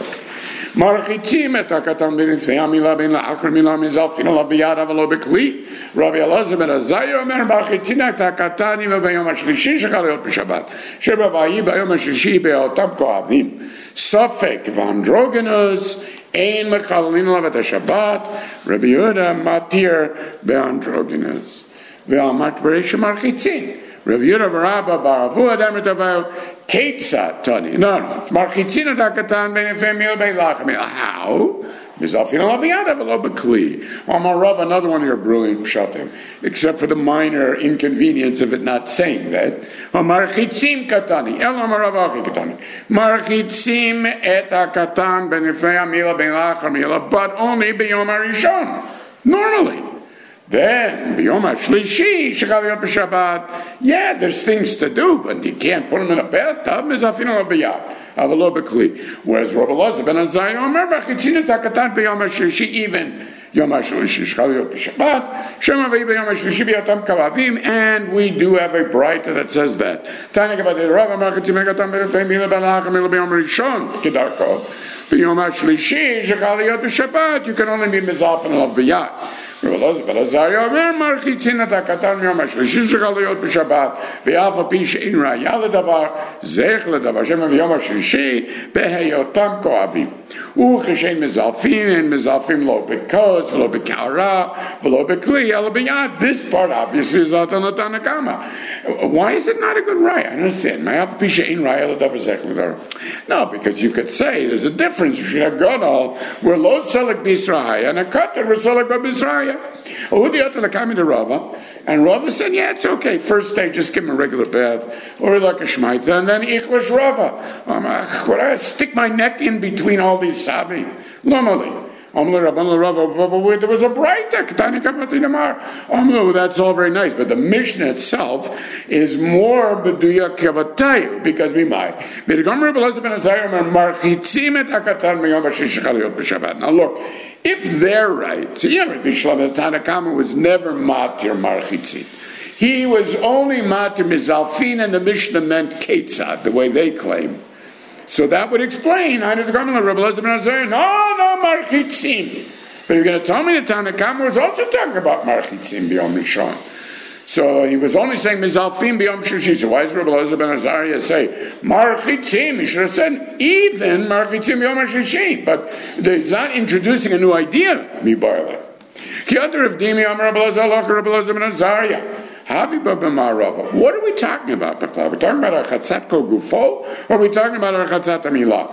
מרחיצים את הקטן בלפני המילה בין לאחר מילה מזלפין עליו ביד אבל לא בכלי. רבי אלעזר בן עזריה אומר מרחיצים את הקטן ביום השלישי שחל להיות בשבת, שברביעי ביום השלישי באותם כואבים. סופק ואנדרוגינוס אין מחללים עליו את השבת. רבי יהודה מתיר באנדרוגינוס ואמרת ברי שמרחיצים. רבי יהודה ורבא בערבו אדם רטבל כיצד תני, מרחיצין את הקטן בין יפה מיל בין לחם. How? מזלפין עליו ביד אבל לא בכלי. אמר רב, another one of your brilliant pshatim, except for the minor inconvenience of it not saying that. מרחיצים קטני, אלא אמר רב אחי קטני, מרחיצים את הקטן בין יפה מיל בין לחם מיל, but only ביום הראשון, normally. Then, b'yom hashlishi, shechal להיות b'shabbat, yeah, there's things to do, but you can't put them in a bathtub, mizafin lo b'yad, אבל לא בכלי. Whereas Rabbi Elazar ben Azariah omer, b'chitzin et hakatan b'yom hashlishi, even Yom HaShlishi shechal liot b'Shabbat, Shem Revi'i b'Yom HaShlishi b'yotam kavavim, and we do have a brayta that says that. Tanya kavadei Rav Amar Chatzim Megatam b'Refei Mila Balach Mila b'Yom Rishon Kedarko, b'Yom HaShlishi shechal liot b'Shabbat. You can only be mizalfen alav b'yad. But Azariah Omer marchitzin et hakatan miyom hashlishi shechal liot b'Shabbat ve'af al pi she'in raya ledavar zech ledavar shem v'yom hashlishi beheyotam koavim u'cheshein mezalfin and mezalfim lo bekos v'lo bekara v'lo bekli ela b'yad. This part obviously is not on the Tanna Kama. Why is it not a good raya? I understand. Me'af al pi she'in raya ledavar zech ledavar. No, because you could say there's a difference between a gadol where lo selek b'Yisrael and a katan where selek b'Yisrael. And Rava said, yeah, it's okay. First day, just give him a regular bath, or like a shmaita, and then Ichlish Rava. Would I stick my neck in between all these sabi? Normally. There was a brayta. That's all very nice, but the Mishnah itself is more beduya kavatayu because we might. Now look, if they're right, so yeah, Rabbi Shlomo Tanna Kama was never matir marchitzin. He was only matir mizalfin, and the Mishnah meant ketzad, the way they claim. So that would explain. No, marchitzin. But you're going to tell me that Tanna Kama was also talking about marchitzin b'yom rishon. So he was only saying mizalfim b'yom shishi. So why does Rabbi Elazar ben Azariah say marchitzim? He should have said even marchitzim b'yom shishi. But he's not introducing a new idea. Mi-barla. Ki other of Dimi Amar Rabbi Elazar ben Azariah. What are we talking about? We're talking about Chatzat Kol Gufo, or are we talking about Chatzat Amilah?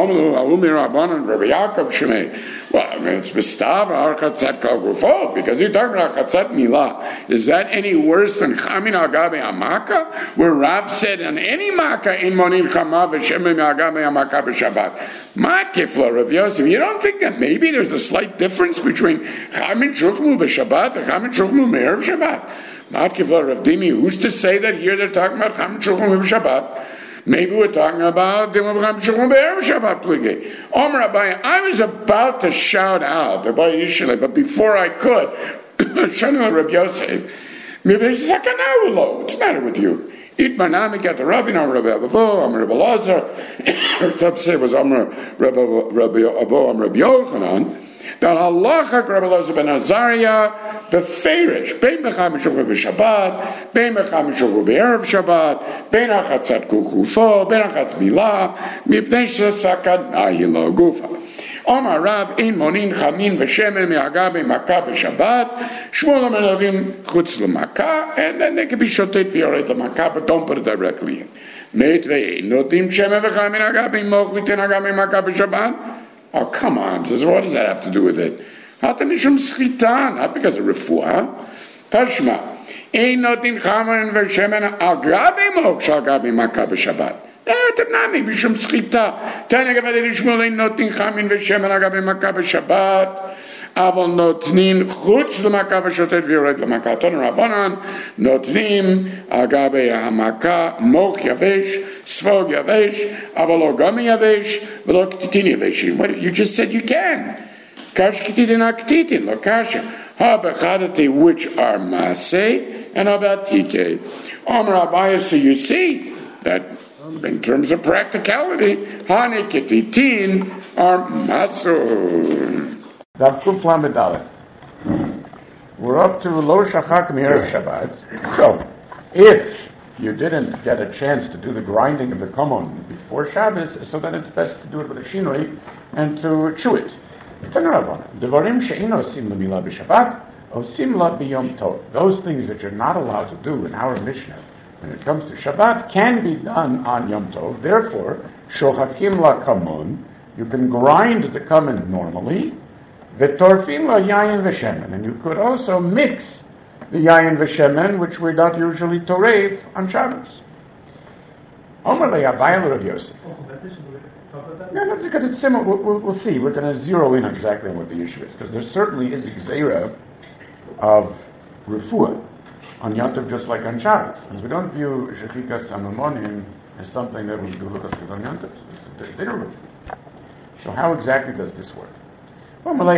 Well, I mean, it's Mistav Chatzat Kol Gufo, because you're talking about Chatzat Milah. Is that any worse than Chamin Agabe Amaka, where Rav said on any Maka in Monin Chama v'Shemim Agabe Amaka b'Shabbat? Makifla Rav Yosef, you don't think that maybe there's a slight difference between Chamin Shuchmu b'Shabbat and Chamin Shuchmu Me'erev Shabbat? Not Kivla Rav Dimi. Who's to say that here they're talking about Cham Shulchan Shabbat? Maybe we're talking about Cham Shulchan Shabbat Pligay. Omer Abaye, I was about to shout out the Abaye Yishalei, but before I could, Shana Rav Yosef, what's the matter with you? Itmanami got the Ravin, Omer Rabbi Abavo, Omer Rabbi Lazar, some say it was Omer Rabbi Abo, Omer Rabbi Yochanan. That halacha Rabbi Elazar ben Azariah beferish bein b'cham shuvah b'Shabbat, bein b'cham shuvah b'erev Shabbat, bein achatzat kukufo, bein achatz milah, mipnei shesakana yilo gufa. Omar Rav ein monin chamin v'shemen me'agav b'maka b'Shabbat, Shmuel amelavim chutz l'maka, and then they can be shotet v'yoret l'maka, but don't put it directly in. Meitvei notim shemen v'chamin agav b'moch l'ten agav b'maka b'Shabbat. Oh, come on. Says, what does that have to do with it? Not because of refuah. Tashma. Ein notin chaman v'shemen al gabi moch shal gabi maka b'Shabbat. Tanami b'shum schita. Tanya gavadi Shmuel ein notin chamin v'shemen al gabi maka b'Shabbat. Avol notnin chutz l'maka v'shotet v'yored l'maka. Ton Rabbanan notnim al gabi hamaka moch yavesh svog yavesh avol ogami yavesh v'lo k'titin yaveshim. What you just said you can. Kash k'titin ak'titin lo kasha. Ha b'chadati which are maseh and abatike. Omer Abaye, so you see that in terms of practicality, hani k'titin are maso. We're up to Lo Shachak Me'erev Shabbat. So, if you didn't get a chance to do the grinding of the komon before Shabbos, so then it's best to do it with a shinoi and to chew it. Devarim she'ino osim l'milah b'Shabbat, osim la b'yom tov. Those things that you're not allowed to do in our Mishnah when it comes to Shabbat can be done on Yom Tov. Therefore, shochakim la kamon, you can grind the kamon normally. V'torfim la yayin v'shemen, and you could also mix the yayin v'shemen, which we're not usually torev on Shabbos. Omer le'abayel Rav Yosef. No, because it's similar. We'll see. We're going to zero in exactly on what the issue is, because there certainly is a gzeira of refuah on Yom Tov just like on Shabbos. Because we don't view shechikas amamonim as something that we do on Yom Tov. So how exactly does this work? Let me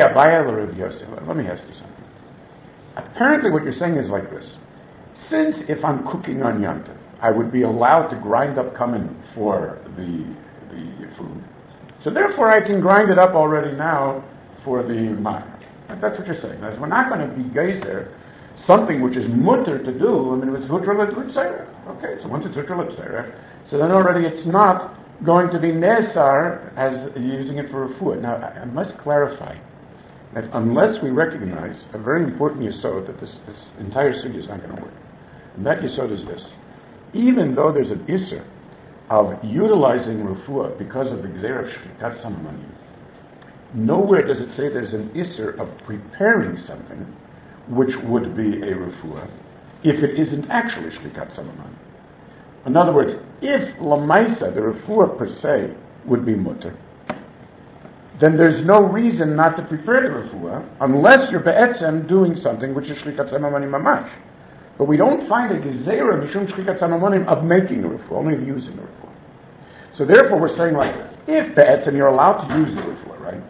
ask you something. Apparently what you're saying is like this. Since if I'm cooking on Yantav, I would be allowed to grind up cumin for the food. So therefore I can grind it up already now for the Mar. That's what you're saying. That is, we're not going to be geyser something which is mutter to do. I mean, it's hutra l'tzera. Okay, so once it's hutra l'tzera, so then already it's not going to be nesar as using it for a food. Now, I must clarify that unless we recognize a very important yesod that this entire sugya is not going to work. And that yesod is this. Even though there's an isser of utilizing refuah because of the gzera of shchikat samamanim, nowhere does it say there's an isser of preparing something which would be a refuah if it isn't actually shchikat samamanim. In other words, if lamaisa, the refuah per se, would be mutter, then there's no reason not to prepare the refuah unless you're be'etzem doing something which is shlikat samamanim mamash. But we don't find a gezerah mishum shlikat samamanim of making the refuah, only of using the refuah. So therefore we're saying like this, if be'etzem you're allowed to use the refuah, right?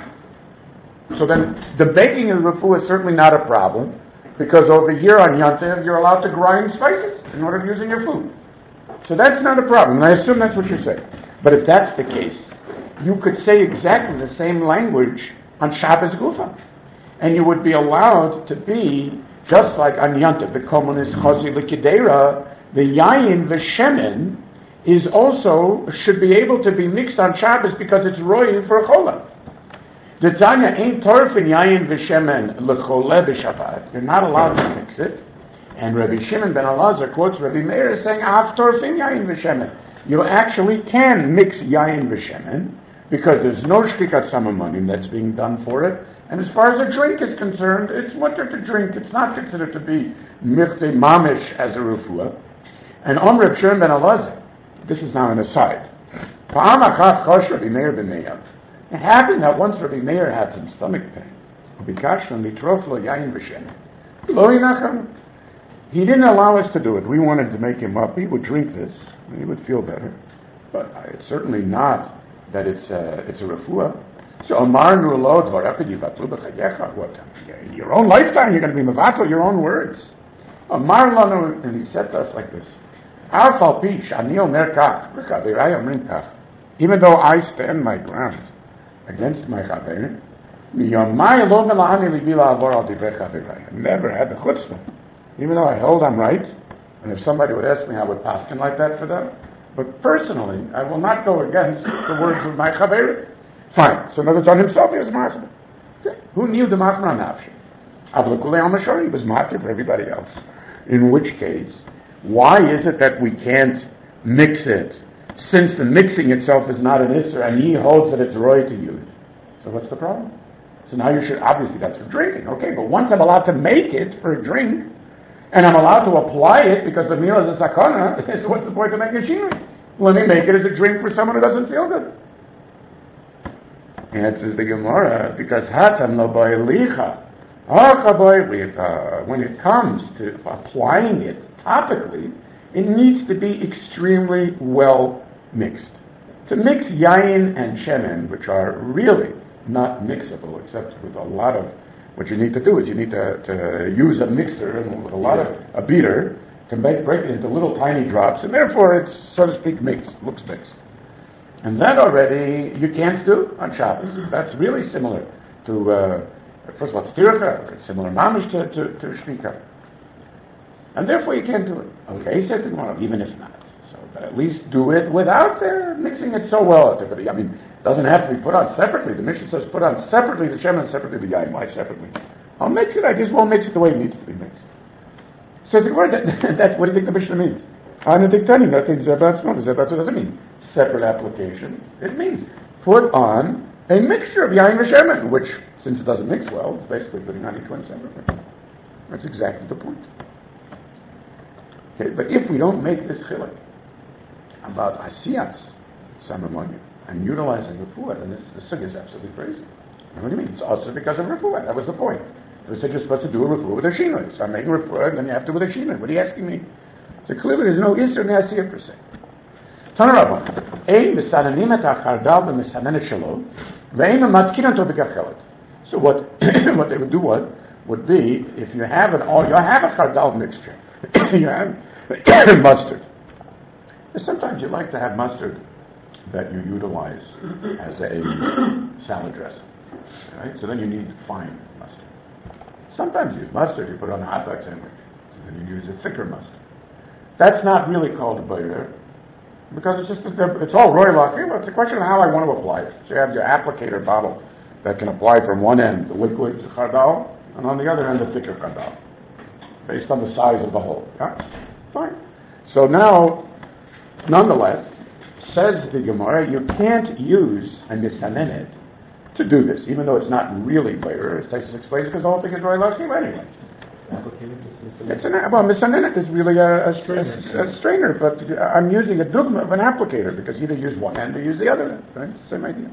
So then the baking of the refuah is certainly not a problem, because over here on Yantav you're allowed to grind spices in order of using your food. So that's not a problem, and I assume that's what you're saying. But if that's the case, you could say exactly the same language on Shabbos Gufa. And you would be allowed to be, just like on Yantav, the Komunis Chosi L'Kidera, the Yayin V'Shemen is also, should be able to be mixed on Shabbos because it's roy for Chola. The Tanya ain't torfin Yayin V'Shemen L'Chole B'Shabbat. You're not allowed to mix it. And Rabbi Shimon ben Elazar quotes Rabbi Meir as saying, Af torfin Yayin V'Shemen. You actually can mix Yayin V'Shemen because there's no shtikat samamanim that's being done for it. And as far as a drink is concerned, it's mutter to drink. It's not considered to be mirtzei mamish as a refuah. And Reb Shimon ben Elazar, this is now an aside. It happened that once Rabbi Meir had some stomach pain. He didn't allow us to do it. We wanted to make him up. He would drink this, and he would feel better. But it's certainly not that it's a refuah. So Amarnu lo dvarach yivatlu b'chayecha. What? In your own lifetime, you're going to be mevatel your own words. Amar lanu, and he said to us like this: Al fal pi shani omer kach v'chaverai omrim kach. Even though I stand my ground against my chaver, miyomai lo melahani libi la'avor al divrei chaverai. I never had the chutzpah, even though I hold I'm right. And if somebody would ask me, I would pass him like that for them. But personally, I will not go against the words of my chaver. Fine. So in other words, on himself he was machmer. Okay. Who knew the machmer on nafshi? Avlakulei al mashor, he was machmer for everybody else. In which case, why is it that we can't mix it, since the mixing itself is not an isser, and he holds that it's roy to use? So what's the problem? So now you should, obviously that's for drinking, okay, but once I'm allowed to make it for a drink, and I'm allowed to apply it because the meal is a sakana, so what's the point of making a shinui? Let me make it as a drink for someone who doesn't feel good. Answers the Gemara, because hatam lo ba'ilicha. When it comes to applying it topically, it needs to be extremely well mixed. To mix yayin and shemen, which are really not mixable, except with a lot of, what you need to do is you need to use a mixer and with a lot of a beater to break it into little tiny drops, and therefore it's, so to speak, mixed, looks mixed. And that already you can't do on Shabbos. That's really similar to, first of all, it's tircha, it's similar mamish to shmika. And therefore you can't do it. Okay, says the Gemara, even if not. So, but at least do it without mixing it so well. I mean, it doesn't have to be put on separately. The Mishnah says put on separately the shem and separately the yayin. Why separately? I'll mix it, I just won't mix it the way it needs to be mixed. Says the Gemara, that's what do you think the Mishnah means? I'm not dictating that thing, Zebat's not. Zebat's what does it mean? Separate application. It means put on a mixture of yayin and shemen, which, since it doesn't mix well, it's basically putting on each one separately. That's exactly the point. Okay, but if we don't make this chilek about asiyas samamanim and utilizing refuah, then the sukkah is absolutely crazy. What do you mean? It's also because of refuah. That was the point. They said you're supposed to do a refuah with a shinoi. So I'm making refuah, and then you have to with a shinoi. What are you asking me? So clearly there's no isser in the asiyah per se. Tanarabban, ein misananim et achardal b'misanenet shelo, ve'ein matkinan to b'kachelet. So what what they would do would be, if you have you have a chardal mixture, you have mustard. Sometimes you like to have mustard that you utilize as a salad dressing, right? So then you need fine mustard. Sometimes you use mustard, you put it on a hot dog sandwich, and then you use a thicker mustard. That's not really called a bayrer, because it's all royal, but it's a question of how I want to apply it. So you have your applicator bottle that can apply from one end the liquid chardal, and on the other end the thicker chardal, based on the size of the hole. Yeah? Fine. So now, nonetheless, says the Gemara, you can't use a misanenet to do this, even though it's not really bayrer, as Taisus explains, because the whole thing is royal anyway. Misanenet is really a strainer, but I'm using a dugma of an applicator, because either use one end or use the other end, right? Same idea.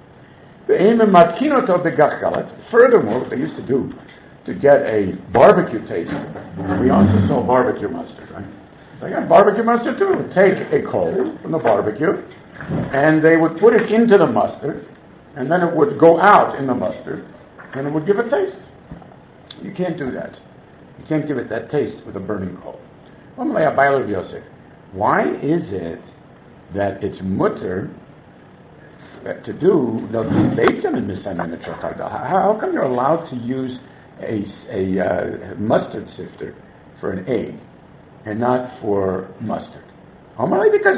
Furthermore, what they used to do to get a barbecue taste, we also saw barbecue mustard, right? They got barbecue mustard too. They would take a coal from the barbecue, and they would put it into the mustard, and then it would go out in the mustard, and it would give a taste. You can't do that. You can't give it that taste with a burning coal. Why is it that it's mutter to do how come you're allowed to use a mustard sifter for an egg and not for mustard? Because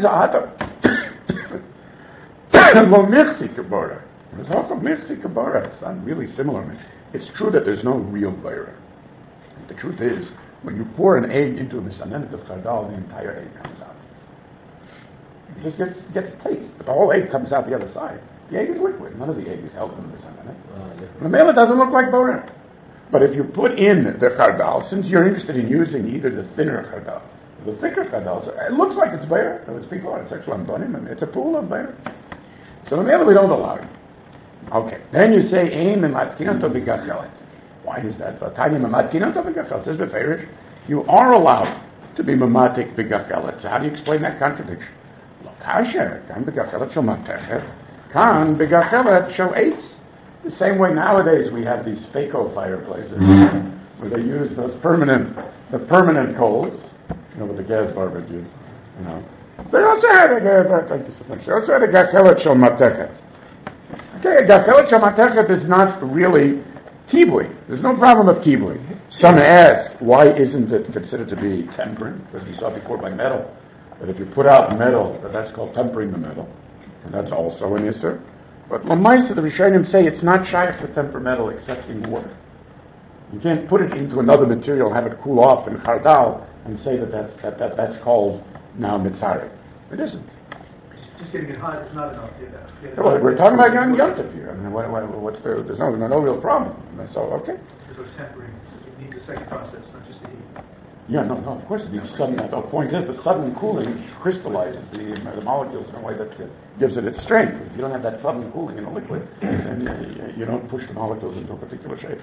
it's also mirsi kabara. It's not really similar. It's true that there's no real bayrer. The truth is, when you pour an egg into a misanenet of chardal, the entire egg comes out. It just gets taste, but the whole egg comes out the other side. The egg is liquid. None of the egg is held in the misanenet. The mela doesn't look like bayrer. But if you put in the chardal, since you're interested in using either the thinner chardal or the thicker chardal, it looks like it's bayrer. It's people are sexual ambonim, and it's a pool of bayrer. So the mela we don't allow it. Okay. Then you say, aim and matkinanto b'gachelet. Why is that? It says beferish, you are allowed to be mamatik b'gachelet. So how do you explain that contradiction? Lokasher, kan b'gachelet shel matechet, kan b'gachelet shel eitz. The same way nowadays we have these Faco fireplaces where they use those permanent coals, with the gas barbecue, They also had a, thank you so much. They also had a gachelet shel matechet. Okay, a gachelet shel matechet is not really kibui. There's no problem of kibui. Some ask, why isn't it considered to be tempering? Because we saw before by metal, that if you put out metal, that's called tempering the metal. And that's also an isser. But Lamaisa, the Rishonim say it's not shaykh to temper metal except in water. You can't put it into another material, have it cool off in chardal, and say that's called now mitzarek. It isn't. Just getting it hot is not enough. Well, we're talking about young yontif here. I mean, there's no real problem. So, okay. Because tempering, it needs a second process, not just the heat. Yeah, no, of course it needs sudden. The point is, the sudden cooling crystallizes the molecules in a way that gives it its strength. If you don't have that sudden cooling in a liquid, then you don't push the molecules into a particular shape.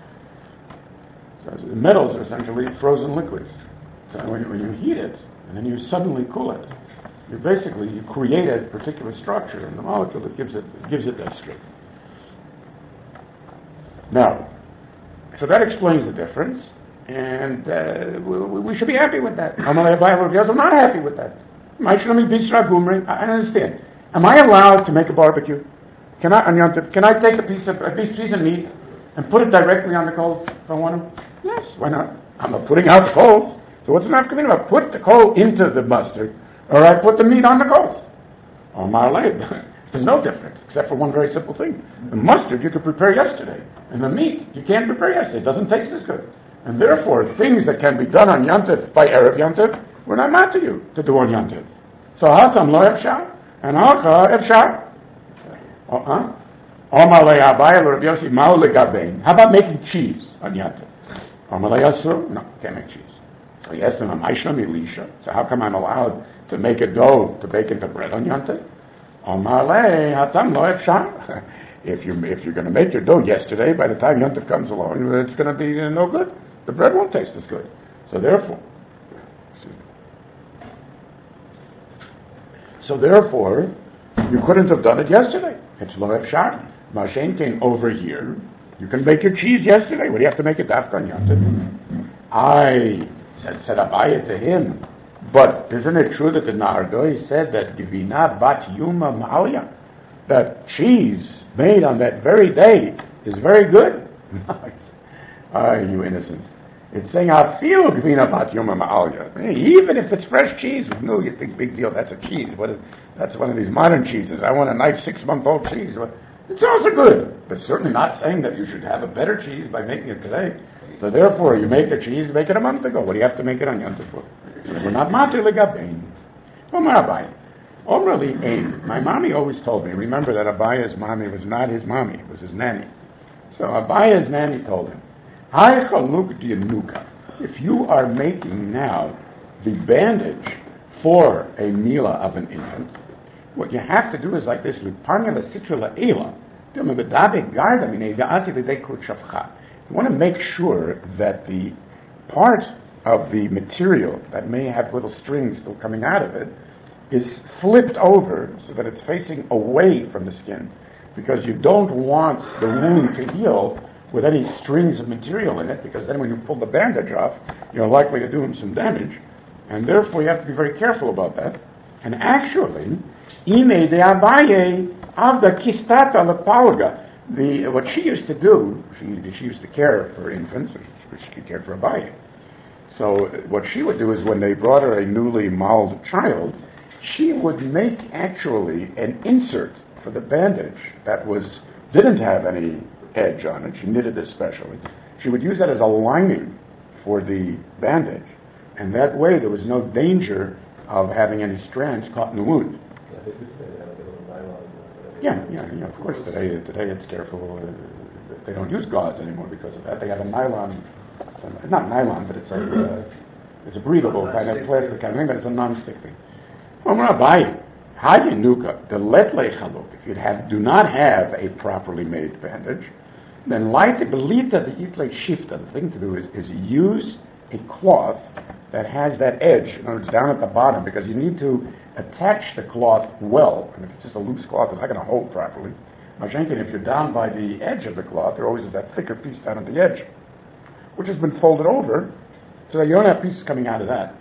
So the metals are essentially frozen liquids. So when you heat it, and then you suddenly cool it, you create a particular structure in the molecule that gives it that strength. Now, so that explains the difference. And we should be happy with that. I'm not happy with that. I understand. Am I allowed to make a barbecue? Can I take a piece of meat and put it directly on the coals if I want to? Yes, why not? I'm not putting out the coals. So what's the nafka mina? Put the coal into the mustard, or I put the meat on the coals. Oh my life. There's no difference, except for one very simple thing. The mustard you could prepare yesterday, and the meat you can't prepare yesterday. It doesn't taste as good. And therefore, things that can be done on Yantif by Erev Yantif, we're not mad to you to do on Yantif. So Hatam lo efshar, and Halcha efshar. How about making cheese on Yantif? No, can't make cheese. So he asked him, Elisha. So how come I'm allowed to make a dough to bake into bread on Yantif? Hatam lo efshar. If you're going to make your dough yesterday, by the time Yantif comes along, it's going to be no good. The bread won't taste as good. So therefore, you couldn't have done it yesterday. It's lo efshar. Mashen came over here. You can make your cheese yesterday. What do you have to make it dafka on Yom Tov? Said Abaye to him, but isn't it true that the Nahardoi said that Givina bat Yuma Ma'alya, that cheese made on that very day is very good? You innocent. It's saying, Afilu Givina bat Yuma Ma'alya. Even if it's fresh cheese, no, you think big deal, that's a cheese. That's one of these modern cheeses. I want a nice 6-month-old cheese. It's also good, but certainly not saying that you should have a better cheese by making it today. So therefore, you make the cheese, make it a month ago. What do you have to make it on Yom Tov for? So we're not matir legabein. Omar Abaye. Omar li ein. My mommy always told me, remember that Abaye's mommy was not his mommy, it was his nanny. So Abaye's nanny told him, Hai chaluk dianuka. If you are making now the bandage for a mila of an infant, what you have to do is like this, liparnia l'sitra la'ela. You want to make sure that the part of the material that may have little strings still coming out of it is flipped over so that it's facing away from the skin, because you don't want the wound to heal with any strings of material in it, because then when you pull the bandage off, you're likely to do him some damage, and therefore you have to be very careful about that. And actually, Ime de Abaye of the Kistata Lepalga, what she used to do, she used to care for infants, she cared for Abaye. So what she would do is when they brought her a newly mauled child, she would make actually an insert for the bandage that didn't have any edge on it. She knitted it specially. She would use that as a lining for the bandage, and that way there was no danger of having any strands caught in the wound. Yeah, of course, today it's careful. They don't use gauze anymore because of that. They have a nylon, not nylon, but it's a breathable kind of plastic kind of thing, but it's a non-stick thing. Omar Abaye, Hayanuka, the letle chaluk, if you do not have a properly made bandage, then light belita the itle shifta. The thing to do is use a cloth that has that edge, in other words, down at the bottom, because you need to attach the cloth well. And if it's just a loose cloth, it's not going to hold properly. Mashenkin, if you're down by the edge of the cloth, there always is that thicker piece down at the edge, which has been folded over, so that you don't have pieces coming out of that.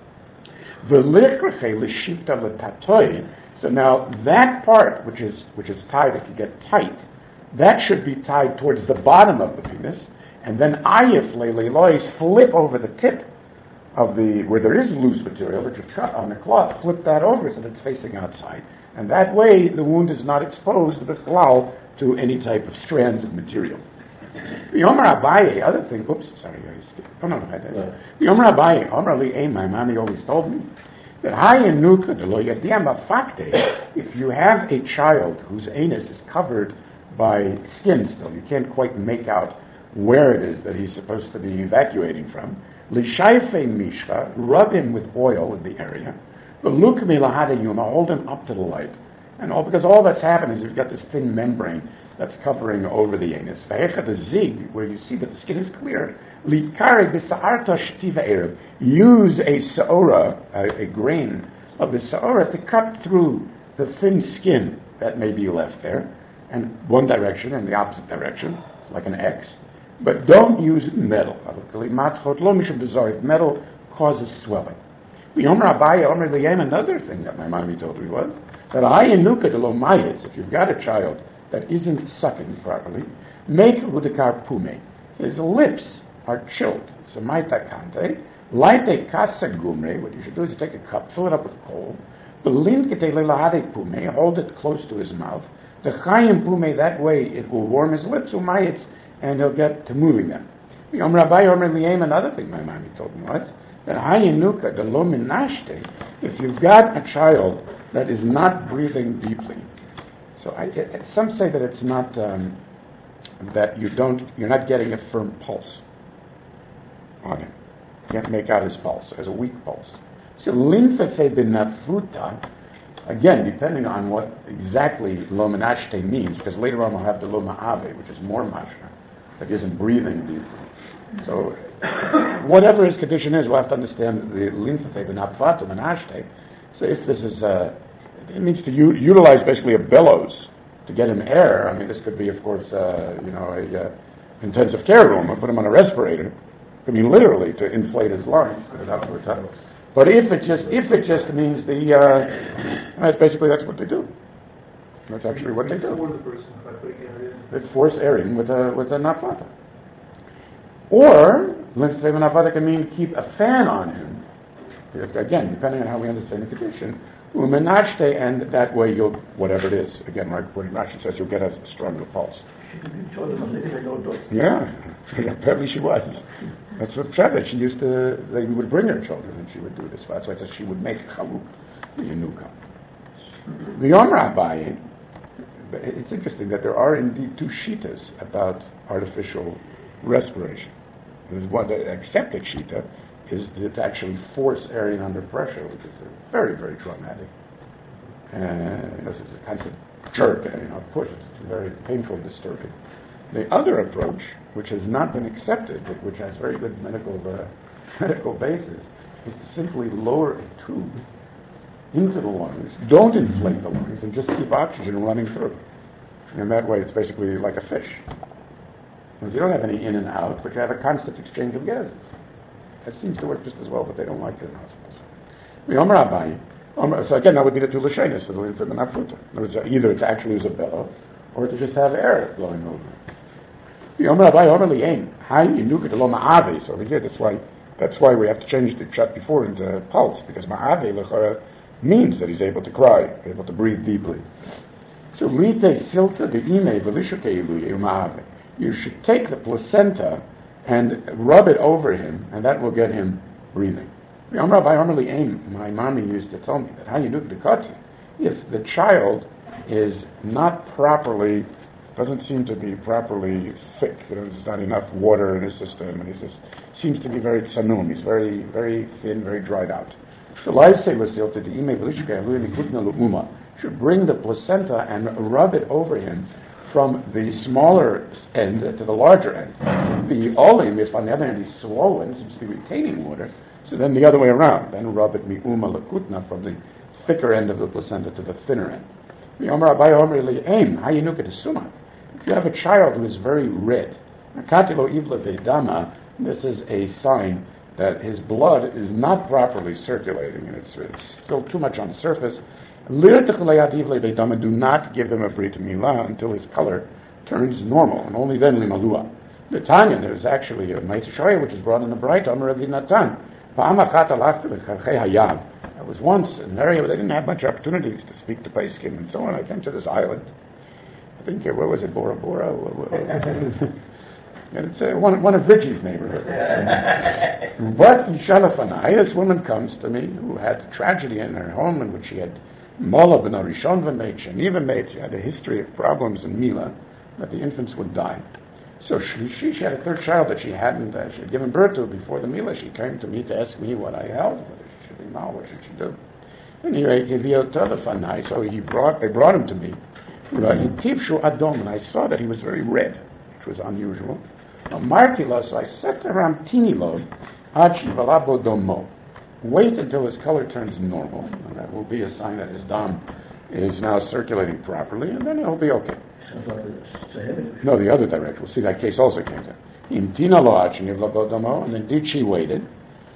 So now that part which is tied, if you get tight, that should be tied towards the bottom of the penis, and then ayif leilois, flip over the tip of where there is loose material that you cut on the cloth, flip that over so that it's facing outside. And that way the wound is not exposed to any type of strands of material. The Omar Abaye, other thing, the Omar Abaye, Omar Li, my mommy always told me, that if you have a child whose anus is covered by skin still, you can't quite make out where it is that he's supposed to be evacuating from, L'shayfe mishcha, rub him with oil in the area, hold him up to the light. And because all that's happened is you've got this thin membrane that's covering over the anus. The zig, where you see that the skin is clear, use a saora, a grain of the saora, to cut through the thin skin that may be left there, and one direction and the opposite direction, it's like an X. But don't use metal. If metal causes swelling. Another thing that my mommy told me was that if you've got a child that isn't sucking properly, make hudikar pume. His lips are chilled. So maita kante, light a kasa gumre. What you should do is you take a cup, fill it up with coal, hold it close to his mouth. The chayim pume, that way it will warm his lips, and he'll get to moving them. Another thing my mommy told me was that if you've got a child that is not breathing deeply, so some say that it's not that you're not getting a firm pulse on him. You can't make out his pulse as a weak pulse. So linfefe benafruta, again, depending on what exactly lo menashte means, because later on we'll have the lo ma'ave, which is more mashra, that isn't breathing deeply. So whatever his condition is, we'll have to understand the linfefe benafruta menashte. So if this is it means to utilize basically a bellows to get him air. I mean, this could be, of course, a intensive care room and put him on a respirator, I mean literally to inflate his lungs. But if it just means basically that's what they do. That's actually what they do. For the person by putting air in. They force air in with a napata. Or lymphocyte napata can mean keep a fan on him. Again, depending on how we understand the condition, umenashte, and that way you'll, whatever it is, again, like what Rashi says, you'll get a stronger pulse. Yeah, apparently she was. That's what Pshat, she used to, they would bring her children and she would do this. That's why it says she would make chaluk, the Yanuka. The Yom Rabbi, it's interesting that there are indeed two shitas about artificial respiration. There's one, the accepted shita is to actually force air in under pressure, which is very, very traumatic. It's a kind of jerk, push. It's very painful, disturbing. The other approach, which has not been accepted, but which has very good medical basis, is to simply lower a tube into the lungs, don't inflate the lungs, and just keep oxygen running through. And that way it's basically like a fish. Because you don't have any in and out, but you have a constant exchange of gases. That seems to work just as well, but they don't like it in hospitals. So again, that would be the two lashenis, the lymph and the nafuta. Either to actually use a bellow, or to just have air blowing over it. So over here, that's why we have to change the chat before into pulse, because ma'ave lechora means that he's able to cry, able to breathe deeply. So rite silta de ime v'lishukeilu ma'ave. You should take the placenta and rub it over him, and that will get him breathing. My mommy used to tell me that how you do the if the child is not properly, doesn't seem to be properly thick, there's not enough water in his system, and he just seems to be very tsanum, he's very, very thin, very dried out. So should bring the placenta and rub it over him from the smaller end to the larger end. The olim, if on the other hand he's swollen, seems to be retaining water, so then the other way around. Then rub it mi'uma lakutna, from the thicker end of the placenta to the thinner end. If you have a child who is very red, this is a sign that his blood is not properly circulating, and it's still too much on the surface. Do not give him a brit milah until his color turns normal, and only then limalua. The Tanya, there's actually a Ma'aseh Shoya which is brought in the Bright Amar of Natan. I was once in an area where they didn't have much opportunities to speak to Paiskim and so on. I came to this island. I think, where was it, Bora Bora? And it's one of Richie's neighborhoods. But in Shalafanai, this woman comes to me who had a tragedy in her home in which she had Mola ben Arishon v'meit, Sheni v'meit. She had a history of problems in Mila, that the infants would die. So she had a third child that she had given birth to before the Mila. She came to me to ask me what I held, whether she should be mal, what should she do. Anyway, so they brought him to me. Adom, and I saw that he was very red, which was unusual. So I said to Ramtinilo, domo. Wait until his color turns normal, and that will be a sign that his dam is now circulating properly, and then he'll be okay. No, the other direction. We'll see that case also came down. And indeed she waited.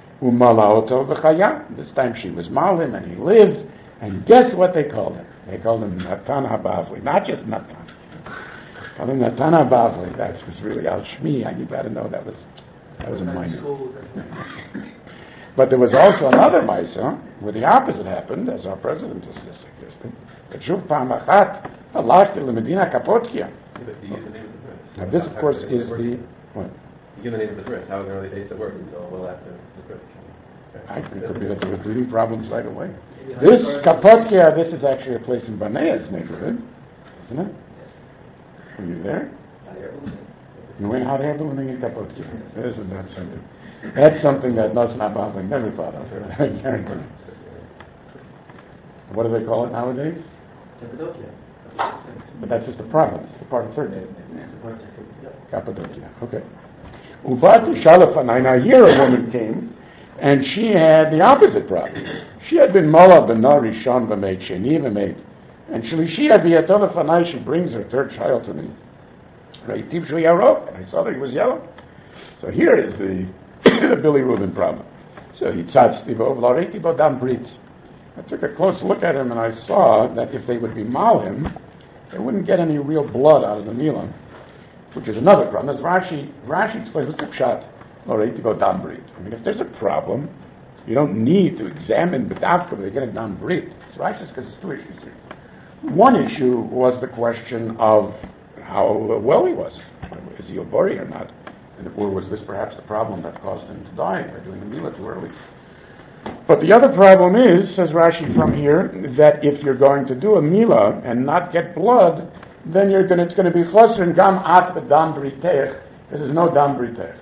This time she was malim, and he lived. And guess what they called him? They called him Natan HaBavli, not just Natan. Called him Natan HaBavli. That was really Al Shmi. You got to know that was a minor. But there was also another Maisa where the opposite happened, as our president has just suggested. That Shuv Pam Achat halach to Medina Kapotkia. Now this, of course, is the what? You give the name of the bris. How in the early days it worked until well after the bris. I think it could be that there were breathing problems right away. This Kapotkia, this is actually a place in Banea's neighborhood, isn't it? Yes. Are you there? You went out there living in Kapotkia. Isn't that something? That's something that Nosson Abavli never thought of. I guarantee you. What do they call it nowadays? Cappadocia. But that's just a province, a part of Turkey. Cappadocia. Okay. Ubati Shalafanai. Now here a woman came, and she had the opposite problem. She had been Mola Benar Rishon V'meit, Sheni V'meit, and Shlishi Aviyatola Fanai. She brings her third child to me. Reitiv Shu Yarok, and I saw that he was yellow. So here is the Billy Rubin problem. So he tzatz tivov l'reiti bo dam brit. I took a close look at him and I saw that if they would bemal him, they wouldn't get any real blood out of the milah, which is another problem. As Rashi explains, what's the pshat l'reiti bo dam brit? I mean, if there's a problem, you don't need to examine b'davka when they get a dam brit. It's Rashi because it's two issues here. One issue was the question of how well he was. Is he a bori or not? Or was this perhaps the problem that caused him to die by doing the milah too early? But the other problem is, says Rashi from here, that if you're going to do a milah and not get blood, then it's going to be chosr and gam at b'dam britech. There's no dam britech.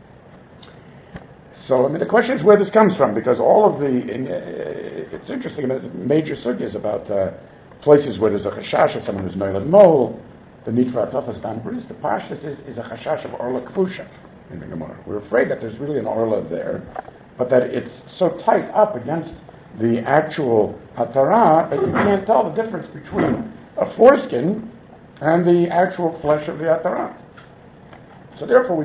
So, I mean, the question is where this comes from, because all of it's interesting, there's major sugyas about places where there's a chashash of someone who's noilad mol, the need for atafas dam bris. The pashtus is a chashash of orla kfusha in the Gemara. We're afraid that there's really an orla there, but that it's so tight up against the actual hatara that you can't tell the difference between a foreskin and the actual flesh of the hatara. So therefore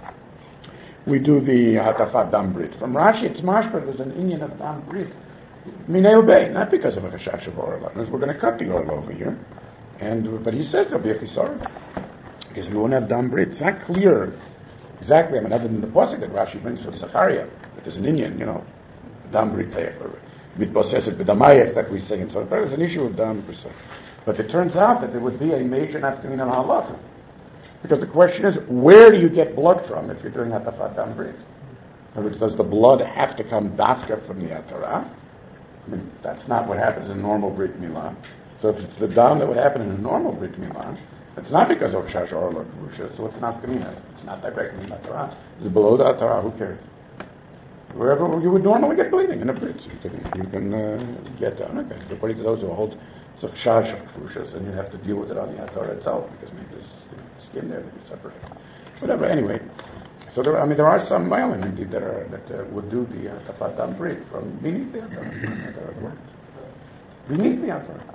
we do the hatafat dam brit. From Rashi it's mashper, there's an inyan of dam brit. Minei ubei, not because of a chashash of orla. We're going to cut the orla over here. But he says there'll be a chisar because we won't have dam brit. It's not clear exactly. I mean, other than the pasuk that Rashi brings for Zachariah, that there's an Indian, dam brit or mitbosesed b'damayef that we sing. And so there's an issue of dam brit. But it turns out that there would be a major nafkamina halacha, because the question is, where do you get blood from if you're doing hatafat dam brit? In other words, does the blood have to come dafka from the hatara? I mean, that's not what happens in normal brit milah. So if it's the dam that would happen in a normal brit milah, it's not because of shash or kfusha, so it's not kamina. It's not directly in the Torah. It's below the Torah. Who cares? Wherever you would normally get bleeding in a brit, you can get down. Okay, according to those who hold so shash or kfusha, then you have to deal with it on the Torah itself because maybe there's skin there that you separate. Whatever. Anyway, so there are some ma'alim indeed that would do the tafat dam brit from beneath the Torah. Beneath the Torah.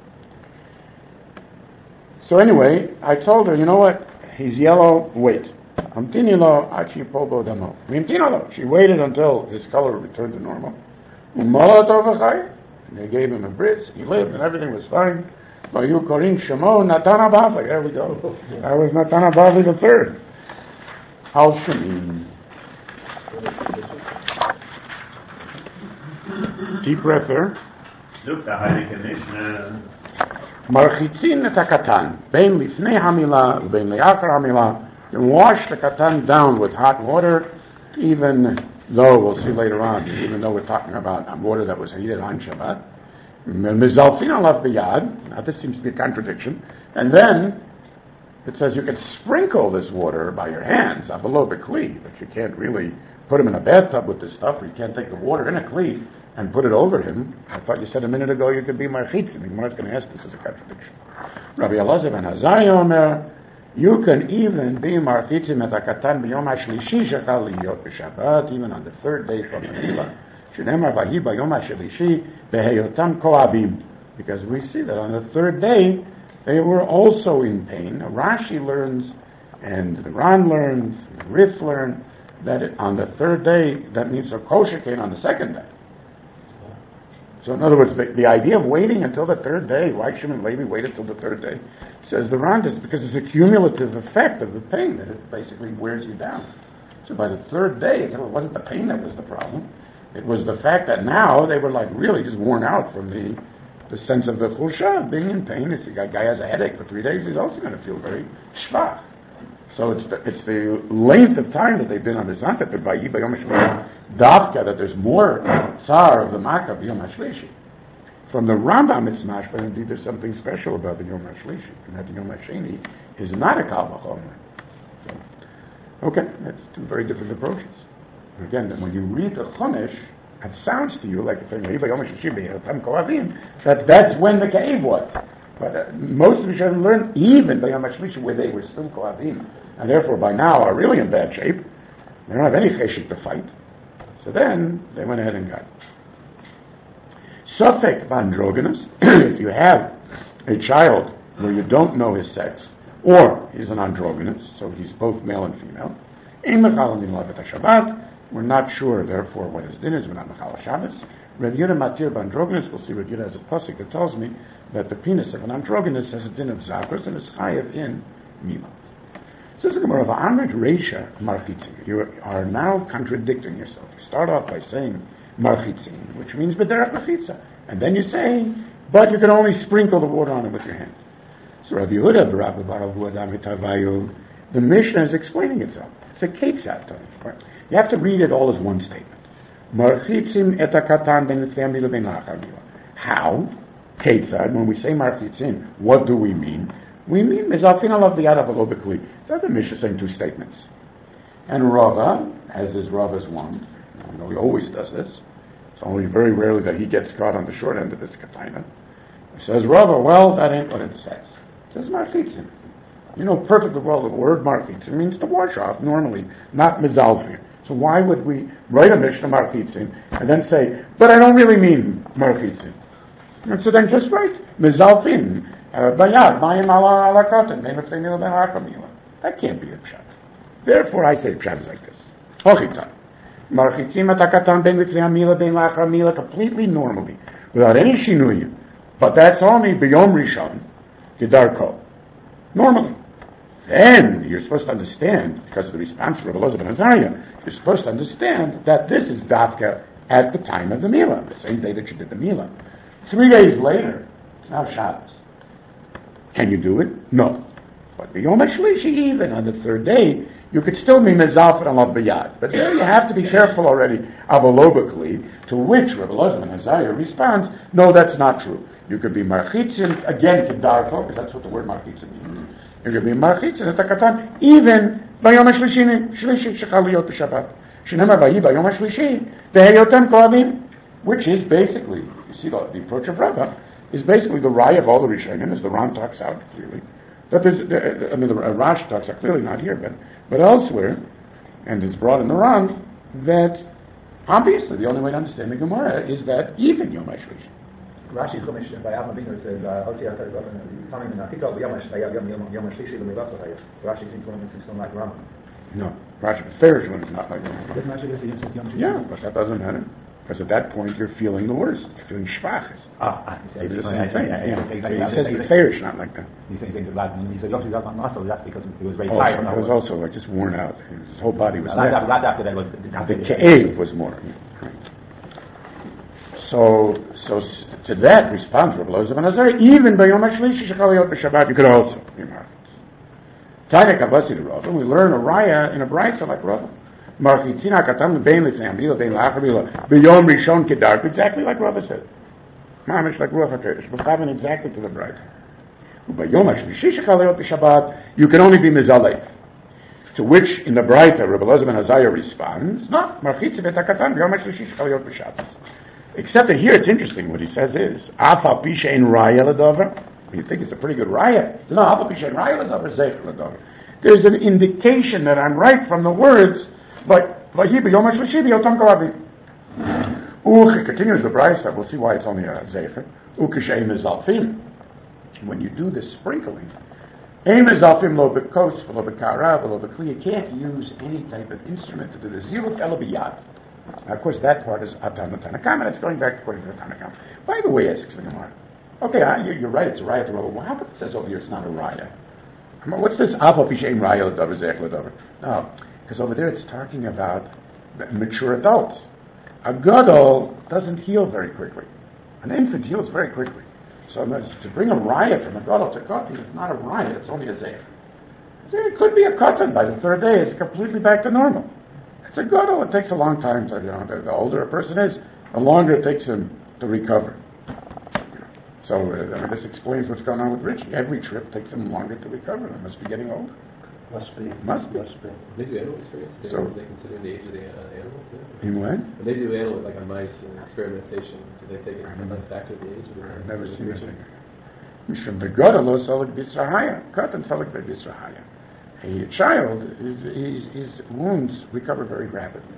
So anyway, I told her, you know what? He's yellow. Wait. She waited until his color returned to normal. And they gave him a brit. He lived, and everything was fine. There we go. That was Natan Abavli the third. Al Shemim. Deep breath there. Marchitzin et hakatan, bein lifnei hamila, bein le'achar hamila. You wash the katan down with hot water, even though, we'll see later on, even though we're talking about water that was heated on Shabbat. Mizalfin alav biyad. Now this seems to be a contradiction. And then it says you can sprinkle this water by your hands, avalo b'kli, but you can't really put him in a bathtub with this stuff, or you can't take the water in a kli and put it over him. I thought you said a minute ago you could be marchitzin. The Gemara is going to ask this as a contradiction. Rabbi Elazar ben Azariah Omer, you can even be marchitzin et hakatan b'yom hashlishi shechal liyot b'Shabbat, even on the third day from the milah. Shenemar vahi b'yom hashlishi beheyotam koabim, because we see that on the third day they were also in pain. Rashi learns, and the Ran learns, and Rif learn that on the third day that means a kosher came on the second day. So in other words, the idea of waiting until the third day, why shouldn't Levi wait until the third day? Says the Rambam, because it's a cumulative effect of the thing that it basically wears you down. So by the third day, it wasn't the pain that was the problem. It was the fact that now they were like really just worn out from the sense of the chulsha, being in pain. If the guy has a headache for 3 days, he's also going to feel very shvach. So it's the length of time that they've been on the Zantat, that there's more tsar of the Makkah b'Yom HaShlishi. From the Rambam it's mashma, but indeed there's something special about the Yom HaShlishi, and that the Yom HaSheni is not a Kal V'chomer. So, okay, that's two very different approaches. Again, when you read the Chumash, it sounds to you like it's saying that's when the cave was. But most of the Rishonim learned even by Yom HaShlishi where they were still Kohavim, and therefore by now are really in bad shape. They don't have any cheshik to fight. So then they went ahead and got Sofek vandrogenous. If you have a child where you don't know his sex, or he's an androgynous, so he's both male and female. Ein mechal milavet Shabbat. We're not sure, therefore, what his din is. We're not mechal Shabbos. Reb Yehuda matir b'androgynous. We'll see Reb Yehuda has a pasuk that tells me that the penis of an androgynous has a din of zakros and is chayev in mila. Says the Gemara, v'amrit reisha marchitzin. You are now contradicting yourself. You start off by saying marchitzin, which means b'derech mechitza, and then you say, but you can only sprinkle the water on it with your hand. So Rabbi Yehuda b'Rabbi Baruch Hu Adam Mitavayu, the Mishnah is explaining itself. It's a ketzat. Right? You have to read it all as one statement. Marchitzim et hakatan ben l'tei ben lachar. How? Ketzad. When we say marchitzim, what do we mean? We mean mezalfin alav biyad avalo b'kli. So the Mishnah saying two statements. And Rava, as is Rava's wont, he always does this. It's only very rarely that he gets caught on the short end of this katana. He says, Rava, well, that ain't what it says. It says marchitzim. You know perfectly well the word marchitzim means to wash off normally, not mezalfin. So why would we write a Mishnah marchitzim and then say, but I don't really mean marchitzim? And so then just write mezalfin bayad mayim ala katan me'efeinil ben hakamila. That can't be a pshat. Therefore, I say pshat is like this. Hochitan marchitzim atakatan ben l'kli ben lachar completely normally without any shinuyim. But that's only b'yom rishon kedarko normally. Then you're supposed to understand, because of the response of Rabbi Elazar ben Azariah, you're supposed to understand that this is dafka at the time of the Milah, the same day that you did the Milah. 3 days later, it's now Shabbos. Can you do it? No. But the Yom HaShlishi, even on the third day, you could still be mezalfin alav b'yad. But there you have to be careful already, avolobically, to which Rabbi Elazar ben Azariah responds, no, that's not true. You could be marchitzim, again, kedarko, because that's what the word marchitzim means. You could be marchitzim et hakatan, even bayom hashlishi shechal liyot b'Shabbat. Shenema bayi bayom hashlishi veheyotem kohavim, which is basically, you see the approach of Rabbah, is basically the raya of all the Rishonim, as the Ran talks out clearly. That there's, the Rash talks out clearly, not here, but elsewhere, and it's brought in the Ran, that obviously the only way to understand the Gemara is that even Yom HaShlishi. Rashi Chumash by Avram Avinu says, "Hotzi Atar coming in Achikol Yom Shlishi L'Mivaso." Rashi seems to like Rambam. No, Rashi Farish one is not like Rambam. Doesn't Rashi say Yom Shlishi? Yeah, but that doesn't matter, because at that point you're feeling the worst. You're feeling shvachis. It's the same thing. He says the Farish not like that. He says Yom Shlishi also that's because he was very tired. He was also like just worn out. His whole body was. Right after that was the Ke'ev was more. So to that responds Rabbi Elazar ben Azariah, even by Yom HaShlishi shechal liyot b'Shabbat, you could also be marchitzim. Tanya Kavasi to Rava, we learn a raya in a brayso like Rava. Marchitzin hakatam bein l'tei mila bein la'achar mila b'yom rishon kedarko, exactly like Rava said. Mamish like Ruach HaKodesh, b'chavin exactly to the brayso. B'yom HaShlishi shechal liyot b'Shabbat, you can only be mizalef. To which in the brayso Rabbi Elazar ben Azariah responds, no, marchitzin et hakatam b'yom HaShlishi shechal liyot b'Shabbat. Except that here it's interesting. What he says is, "Afa pisha in raya l'davar." You think it's a pretty good raya? No, "Afa pisha in raya l'davar zeich l'davar." There's an indication that I'm right from the words, but vahi b'yom hashlishi b'yotam kolavim. He continues the brayso. We'll see why it's only a zeicher. Uk'sheim mezalfim. When you do this sprinkling, ein mezalfim lo b'kos v'lo b'kara v'lo b'kli. You can't use any type of instrument to do the ziluk ela b'yad. Now, of course, that part is Atam Tanakama. That's going back according to the Tanakama. By the way, asks the Gemara. Okay, you're right. It's a raya to Rava. Well, how come it says over here it's not a raya? What's this Afa Pishem Raya L'Davar Zeich L'Davar? No, because over there it's talking about mature adults. A gadol doesn't heal very quickly. An infant heals very quickly. So to bring a raya from a gadol to katan, it's not a raya. It's only a zeich. It could be a katan. By the third day, it's completely back to normal. It's a gadol. It takes a long time. The older a person is, the longer it takes him to recover. So this explains what's going on with Richie. Every trip takes him longer to recover. He must be getting older. Must be. They do animal experiments. So they consider the age of the animal too. In what? When they do animal like on mice and experimentation, do they take a factor of the age of the animal? I've never seen anything. Mishum begadol lo solik bisrahaya. Katan solik bisrahaya. A child, his wounds recover very rapidly.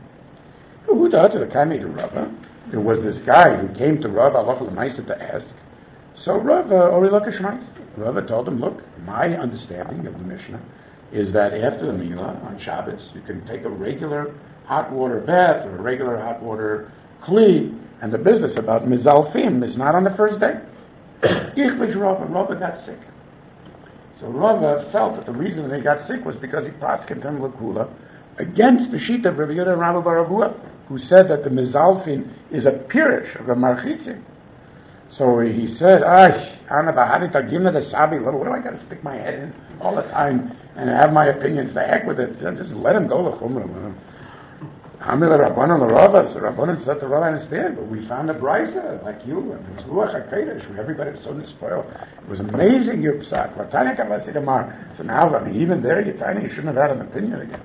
There was this guy who came to Rav Alach L'Maisa to ask. So Rav Rava told him, look, my understanding of the Mishnah is that after the Milah on Shabbos, you can take a regular hot water bath or a regular hot water kli, and the business about mizalfim is not on the first day. Ichlish Rava, Rava got sick. So Rava felt that the reason that he got sick was because he paskened him l'kula against the sheet of Rabbi Yehuda Rabbi Bar Avuha, who said that the mizalfin is a pirish of the marchitzim. So he said, Ana Bahari Targimna the Sabi, what do I got to stick my head in all the time and have my opinions? The heck with it. Just let him go, l'chumra. Amir Rabbanan l'Rava, so Rabbanan said to Rava, I understand, but we found a brisa like you, and it was Ruach HaKodesh, where everybody was so despoiled. It was amazing, your psak. So now, even there, you're tiny, you shouldn't have had an opinion again.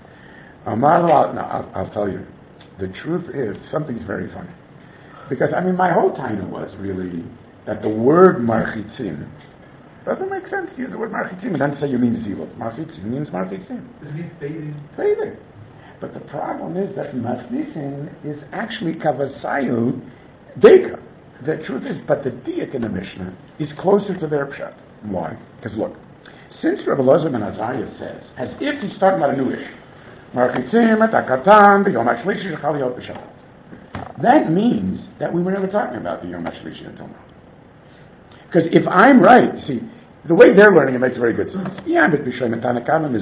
I'll tell you, the truth is, something's very funny. Because, my whole taina was really that the word marchitzim doesn't make sense to use the word marchitzim and then say you mean zilov. Marchitzim means marchitzim. Does it mean bathing? Bathing. But the problem is that masnisin is actually kavasayu deka. The truth is, but the diak in the Mishnah is closer to their pshat. Why? Because look, since Rabbi Elazar ben Azariah says, as if he's talking about a new issue, marchitzim et akatan b'yom hashlishi shechal yot b'shabbat. That means that we were never talking about the Yom HaShlishi until now. Because if I'm right, see, the way they're learning it makes very good sense. Tanakama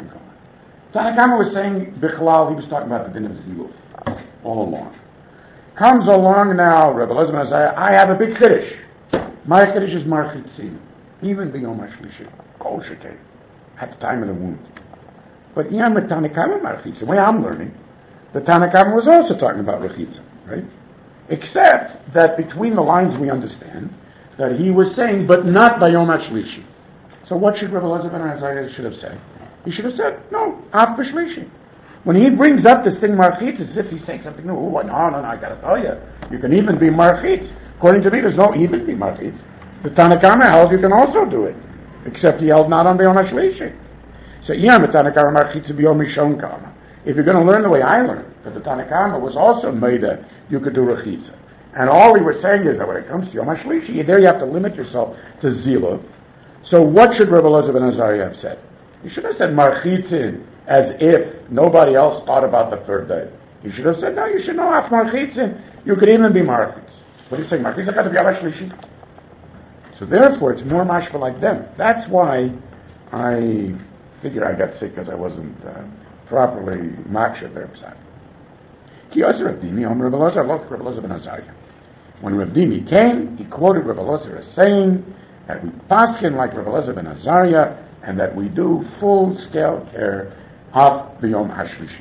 was saying, Bichlal, he was talking about the din of Ziluf all along. Comes along now, Rebbe Elazar ben Azariah, I have a big Kiddush. My Kiddush is Marchitzim. Even the Yom HaShlishi, Kol Shekei, at the time of the wound. But Tanakama Marchitzim, the way I'm learning, the Tanakama was also talking about Rechitza, right? Except that between the lines we understand that he was saying, but not by Yom HaShlishi. So what should Rebbe Elazar ben Azariah should have said? He should have said, no, Af B'Shlishi. When he brings up this thing Marchitz, it's as if he's saying something new. Oh, no, I gotta tell you. You can even be Marchitz. According to me, there's no even be Marchitz. The Tanakama held you can also do it. Except he held not on Yom HaShlishi. So, Tanakama Marchitz B'Yom Rishon Kama. If you're going to learn the way I learned, that the Tanakama was also made that you could do Rechitza. And all he was saying is that when it comes to Yom HaShlishi, there you have to limit yourself to Zilov. So what should Rebbe Elazar ben Azariah have said? He should have said Marchitzin, as if nobody else thought about the third day. He should have said, no, you should know Af Marchitzin. You could even be Marchitz. What do you say? Marchitz got to be Yom HaShlishi. So therefore, it's more mashma like them. That's why I figure I got sick, because I wasn't properly maksha their psak. Ki Yosef Rav Dimi, Rebbe Elazar ben Azariah. When Rav Dimi came, he quoted Rebbe Elazar as saying that we paskin like Rebbe Elazar ben Azariah, and that we do full-scale care of the Yom HaShlishi.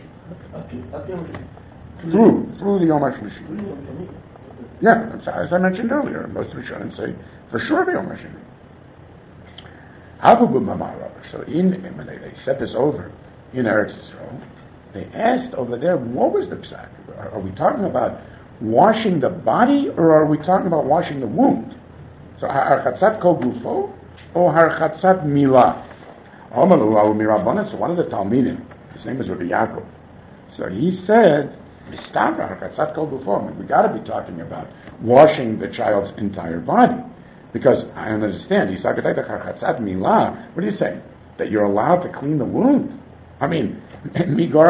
Through the Yom HaShlishi. Yeah, as I mentioned earlier, most of Rishonim say, for sure the Yom HaShlishi. So when they set this over in Eretz Yisrael, they asked over there, what was the psak? Are we talking about washing the body, or are we talking about washing the wound? So, harchatzat kol gufo, or harchatzat milah? So one of the Talmidim, his name is Rabbi Yaakov, so he said, we got to be talking about washing the child's entire body. Because I understand, what are you saying? That you're allowed to clean the wound? I mean, Rav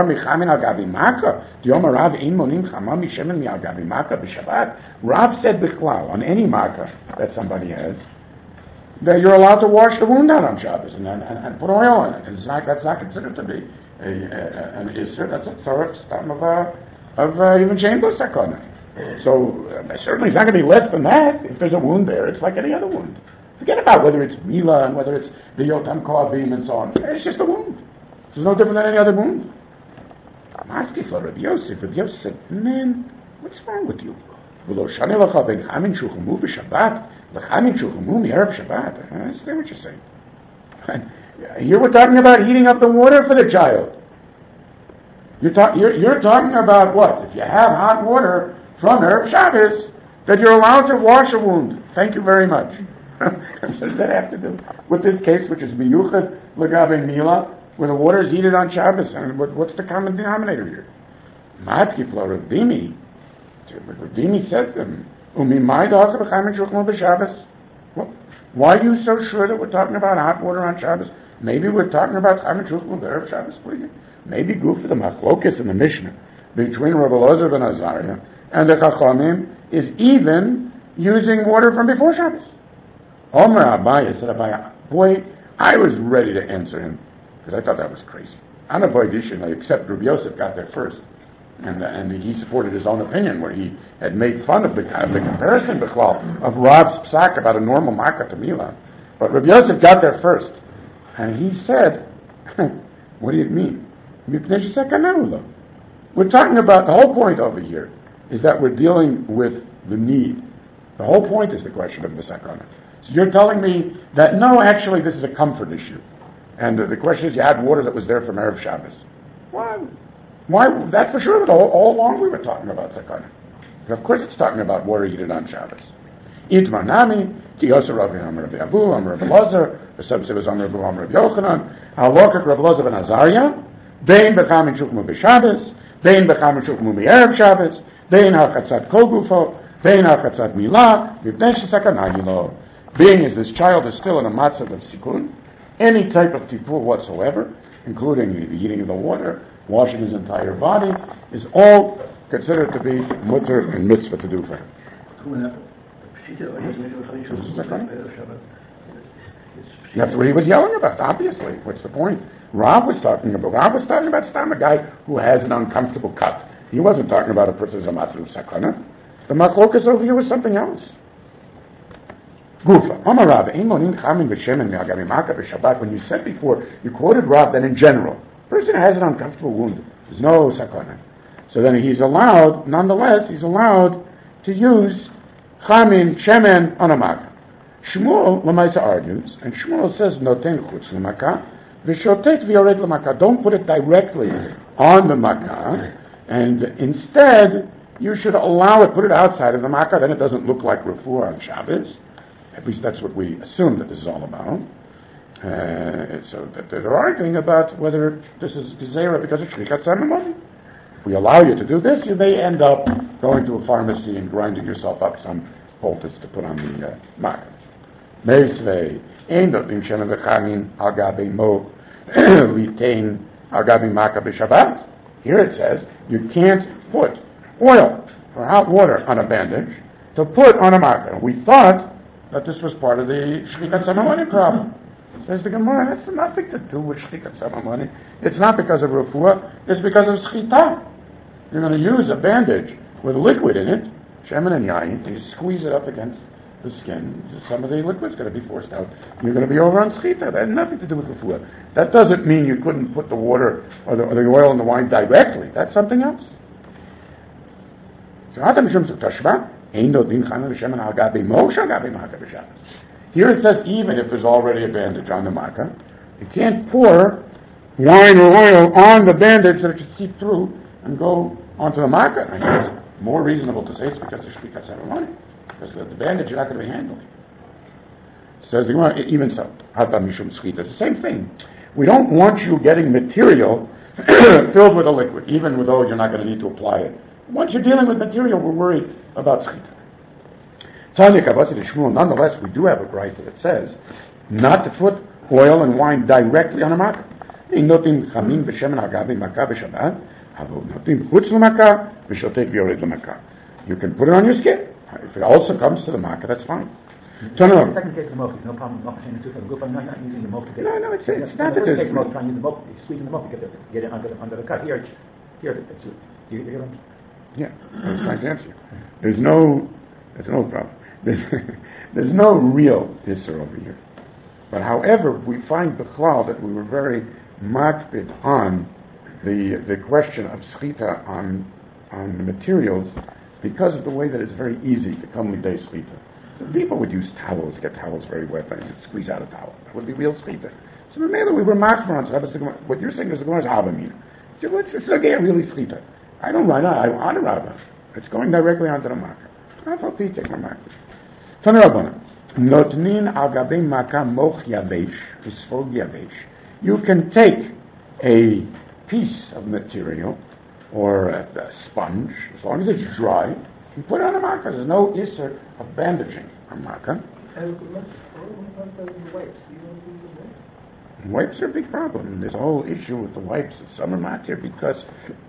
said bichlal, on any makkah that somebody has, that you're allowed to wash the wound out on Shabbos and put oil on it. That's not considered to be an isser. That's a tzarech of even shameless sakana. So certainly it's not going to be less than that. If there's a wound there, it's like any other wound. Forget about whether it's mila and whether it's the yotam koavim and so on. It's just a wound. It's no different than any other wound. I'm asking for Rabbi Yosef. Rabbi Yosef said, man, what's wrong with you? I understand what you're saying. Here we're talking about heating up the water for the child. You're talking about what? If you have hot water from Erev Shabbos, that you're allowed to wash a wound. Thank you very much. What does that have to do with this case, which is miyuchad l'gabe mila, where the water is heated on Shabbos? And what's the common denominator here? Matkif la Rav Dimi. Rav Dimi said to them, well, Why are you so sure that we're talking about hot water on Shabbos? Maybe we're talking about Chaim Shulchan B'Erev Shabbos. Maybe go for the machlokes in the Mishnah between Rabbi Elazar ben Azariah and the Chachamim is even using water from before Shabbos. Omer Abaye said, Abaye, boy, I was ready to answer him because I thought that was crazy. Except Rabbi Yosef got there first. And he supported his own opinion, where he had made fun of the comparison of Rav's psak about a normal makkah to Mila. But Rabbi Yosef got there first. And he said, what do you mean? We're talking about, the whole point over here is that we're dealing with the need. The whole point is the question of the sakana. So you're telling me that, no, actually this is a comfort issue. And the question is, you had water that was there from Erev Shabbos. Why? That's for sure, but all along we were talking about sakana. Of course it's talking about water heated on Shabbos. Itmar nami, ki yosef Rabbi Rabbi Abu, Rabbi Elazar, the subset was Rabbi Rabbi Yochanan, halokak Rabbi Elazar ben Azariah, bein b'cham in shukmu b'Shabbos, bein b'cham in shukmu b'Erev Shabbos, bein ha'chatzat kol gufo, bein ha'chatzat milah, v'bnei shesakana yilo. Being as this child is still in a matzah of sikun, any type of tipur whatsoever, including the heating of the water, washing his entire body, is all considered to be mutter and mitzvah to do for him. That's what he was yelling about, obviously. What's the point? Rav was talking about Stam, a guy who has an uncomfortable cut. He wasn't talking about a person's amatru sakana. The machlokas over here was something else. Gufa. When you said before, you quoted Rav that in general, person has an uncomfortable wound. There's no sakana. So then nonetheless, he's allowed to use chamin, shemen on a makkah. Shmuel Lamaisa argues, and Shmuel says, noten chutz l'makkah, v'shotet v'yored l'makkah. Don't put it directly on the makkah, and instead, you should allow it, put it outside of the makkah, then it doesn't look like refuah on Shabbos. At least that's what we assume that this is all about. So that they're arguing about whether this is gezerah because of shlikat samamoni. If we allow you to do this, you may end up going to a pharmacy and grinding yourself up some poultice to put on the makkah. Meisvei ein notim shemen v'chamin al gabi mo litain al gabi makkah b'Shabbat. Here it says you can't put oil or hot water on a bandage to put on a makkah. We thought that this was part of the shlikat samamoni problem. Says the Gemara, that's nothing to do with shlikat samamoni. It's not because of refuah, it's because of schita. You're going to use a bandage with liquid in it, shemen and yayin, you squeeze it up against the skin, some of the liquid's going to be forced out. You're going to be over on schita. That has nothing to do with refuah. That doesn't mean you couldn't put the water or the oil in the wine directly. That's something else. So, here it says even if there's already a bandage on the makkah, you can't pour wine or oil on the bandage so that it should seep through and go onto the makkah. I think it's more reasonable to say it's because of shlikat samamoni, because the bandage you're not going to be handling. Says the Gemara, even so, hata mishum schita. It's the same thing. We don't want you getting material filled with a liquid, even though you're not going to need to apply it. Once you're dealing with material, we're worried about schita. Nonetheless, we do have a right that says not to put oil and wine directly on a makkah. You can put it on your skin. If it also comes to the makkah, that's fine. The second case of the milk, there's no problem not using the milk to get it. No, it's not that there's... The first case of milk, trying to use the milk, squeezing the milk to get it under the cut. Here, it's... You hear them? Yeah, I was trying to answer you. There's no problem. There's no real issur over here. But however, we find b'chlal that we were very makpid on the question of schita on the materials because of the way that it's very easy to come with day schita. So people would use towels, get towels very wet, and squeeze out a towel. That would be real schita. So we were makpid on. So what you're saying is the Gemara's avamina. It's not really schita. I don't run out. I honor Rabbah. It's going directly onto the makkah. I thought Pete take my makkah. You can take a piece of material or a sponge, as long as it's dry, you put it on a makkah. There's no issur of bandaging a makkah. And what about the wipes? Do you know who the wipes? Wipes are a big problem. There's a whole issue with the wipes. Some are not here because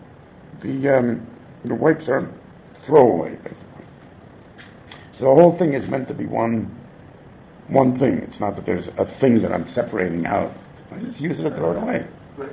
the wipes are throwaway, basically. So the whole thing is meant to be one thing. It's not that there's a thing that I'm separating out. I just use it and throw it away.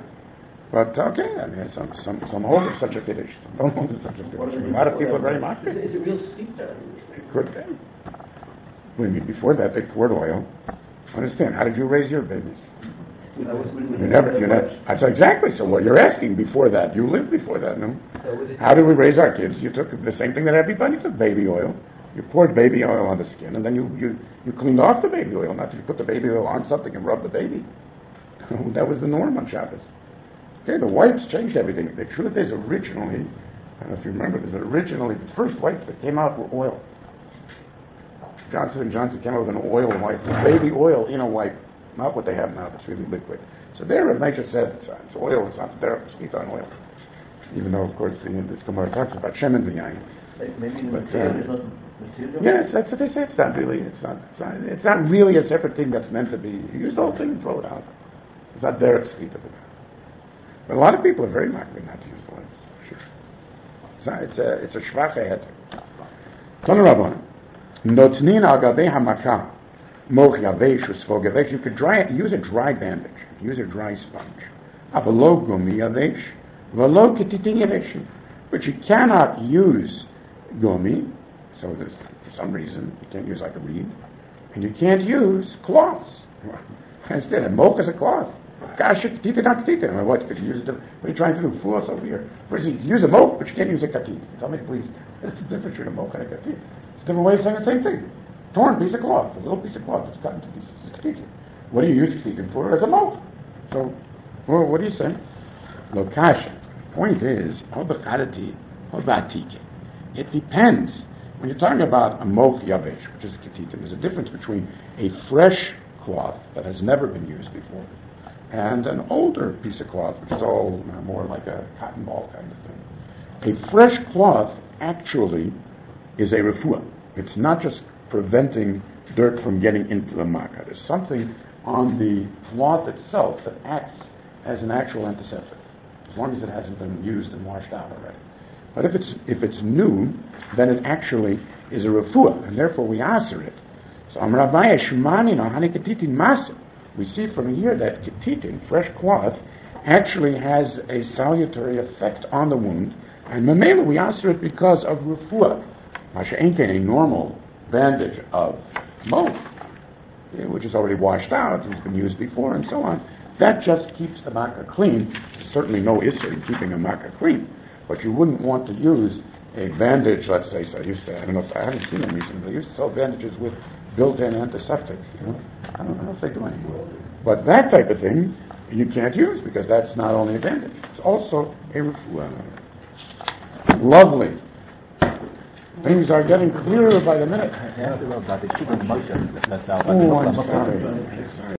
But okay, I mean, some hold of such a kiddush, some don't hold of such a kiddush. A lot of people are very much. Is it real steep there? It could be. Well, before that, they poured oil. Understand? How did you raise your babies? You never. That's exactly. So what you're asking before that, you lived before that, no? How did we raise our kids? You took the same thing that everybody took, baby oil. You poured baby oil on the skin, and then you cleaned off the baby oil. Not that you put the baby oil on something and rub the baby. That was the norm on Shabbos. Okay, the wipes changed everything. The truth is, originally, I don't know if you remember this, but originally the first wipes that came out were oil. Johnson & Johnson came out with an oil wipe, baby oil in a wipe, not what they have now that's really liquid. So there, Rav Nature said it's oil, it's not derech, it's on oil. Even though, of course, this Gemara talks about Shem and V'yayin. Maybe the material is not material? Yes, that's what they say. It's not really. It's not really a separate thing that's meant to be. You use the whole thing and throw it out. It's not derech skita. But a lot of people are very likely not to use the wipes. Sure. It's a shvache heter. Tana Rabban, notnin al gabei hamaka moch yavesh usvo yavesh. You could use a dry bandage, use a dry sponge. Avalo gumi yavesh, v'lo ketitin yavesh. But you cannot use gumi, so there's, for some reason you can't use like a reed, and you can't use cloths. Instead, a moch is a cloth. Gosh, not ketita. What? Could you use it? What are you trying to do? Fool us over here. First, you use a moch, but you can't use a katit. Tell me, please. What's the difference between a moch and a katit? It's a different way of saying the same thing. Torn piece of cloth, a little piece of cloth that's cut into pieces. It's ketita. What do you use ketita for? As a moch. So, well, what do you say? Lokasha. Point is, it depends. When you're talking about a moch yavesh, which is a ketita, there's a difference between a fresh cloth that has never been used before and an older piece of cloth, which is all more like a cotton ball kind of thing. A fresh cloth actually is a refuah. It's not just preventing dirt from getting into the makkah. There's something on the cloth itself that acts as an actual antiseptic, as long as it hasn't been used and washed out already. But if it's new, then it actually is a refuah, and therefore we answer it. So Amravaya Shumani no Hanikatitin Masu. We see from here that ketitin, fresh cloth, actually has a salutary effect on the wound, and Mamela we answer it because of refuah. Masha Enken, a normal bandage of moch, which is already washed out, has been used before, and so on. That just keeps the makkah clean. There's certainly no issue in keeping a makkah clean, but you wouldn't want to use a bandage, let's say, so I haven't seen them recently, they used to sell bandages with built-in antiseptics, I don't know if they do anymore. But that type of thing, you can't use, because that's not only a bandage, it's also a refuah. Lovely. Things are getting clearer by the minute. I asked about the chicken mushroom. That's Oh, I'm sorry.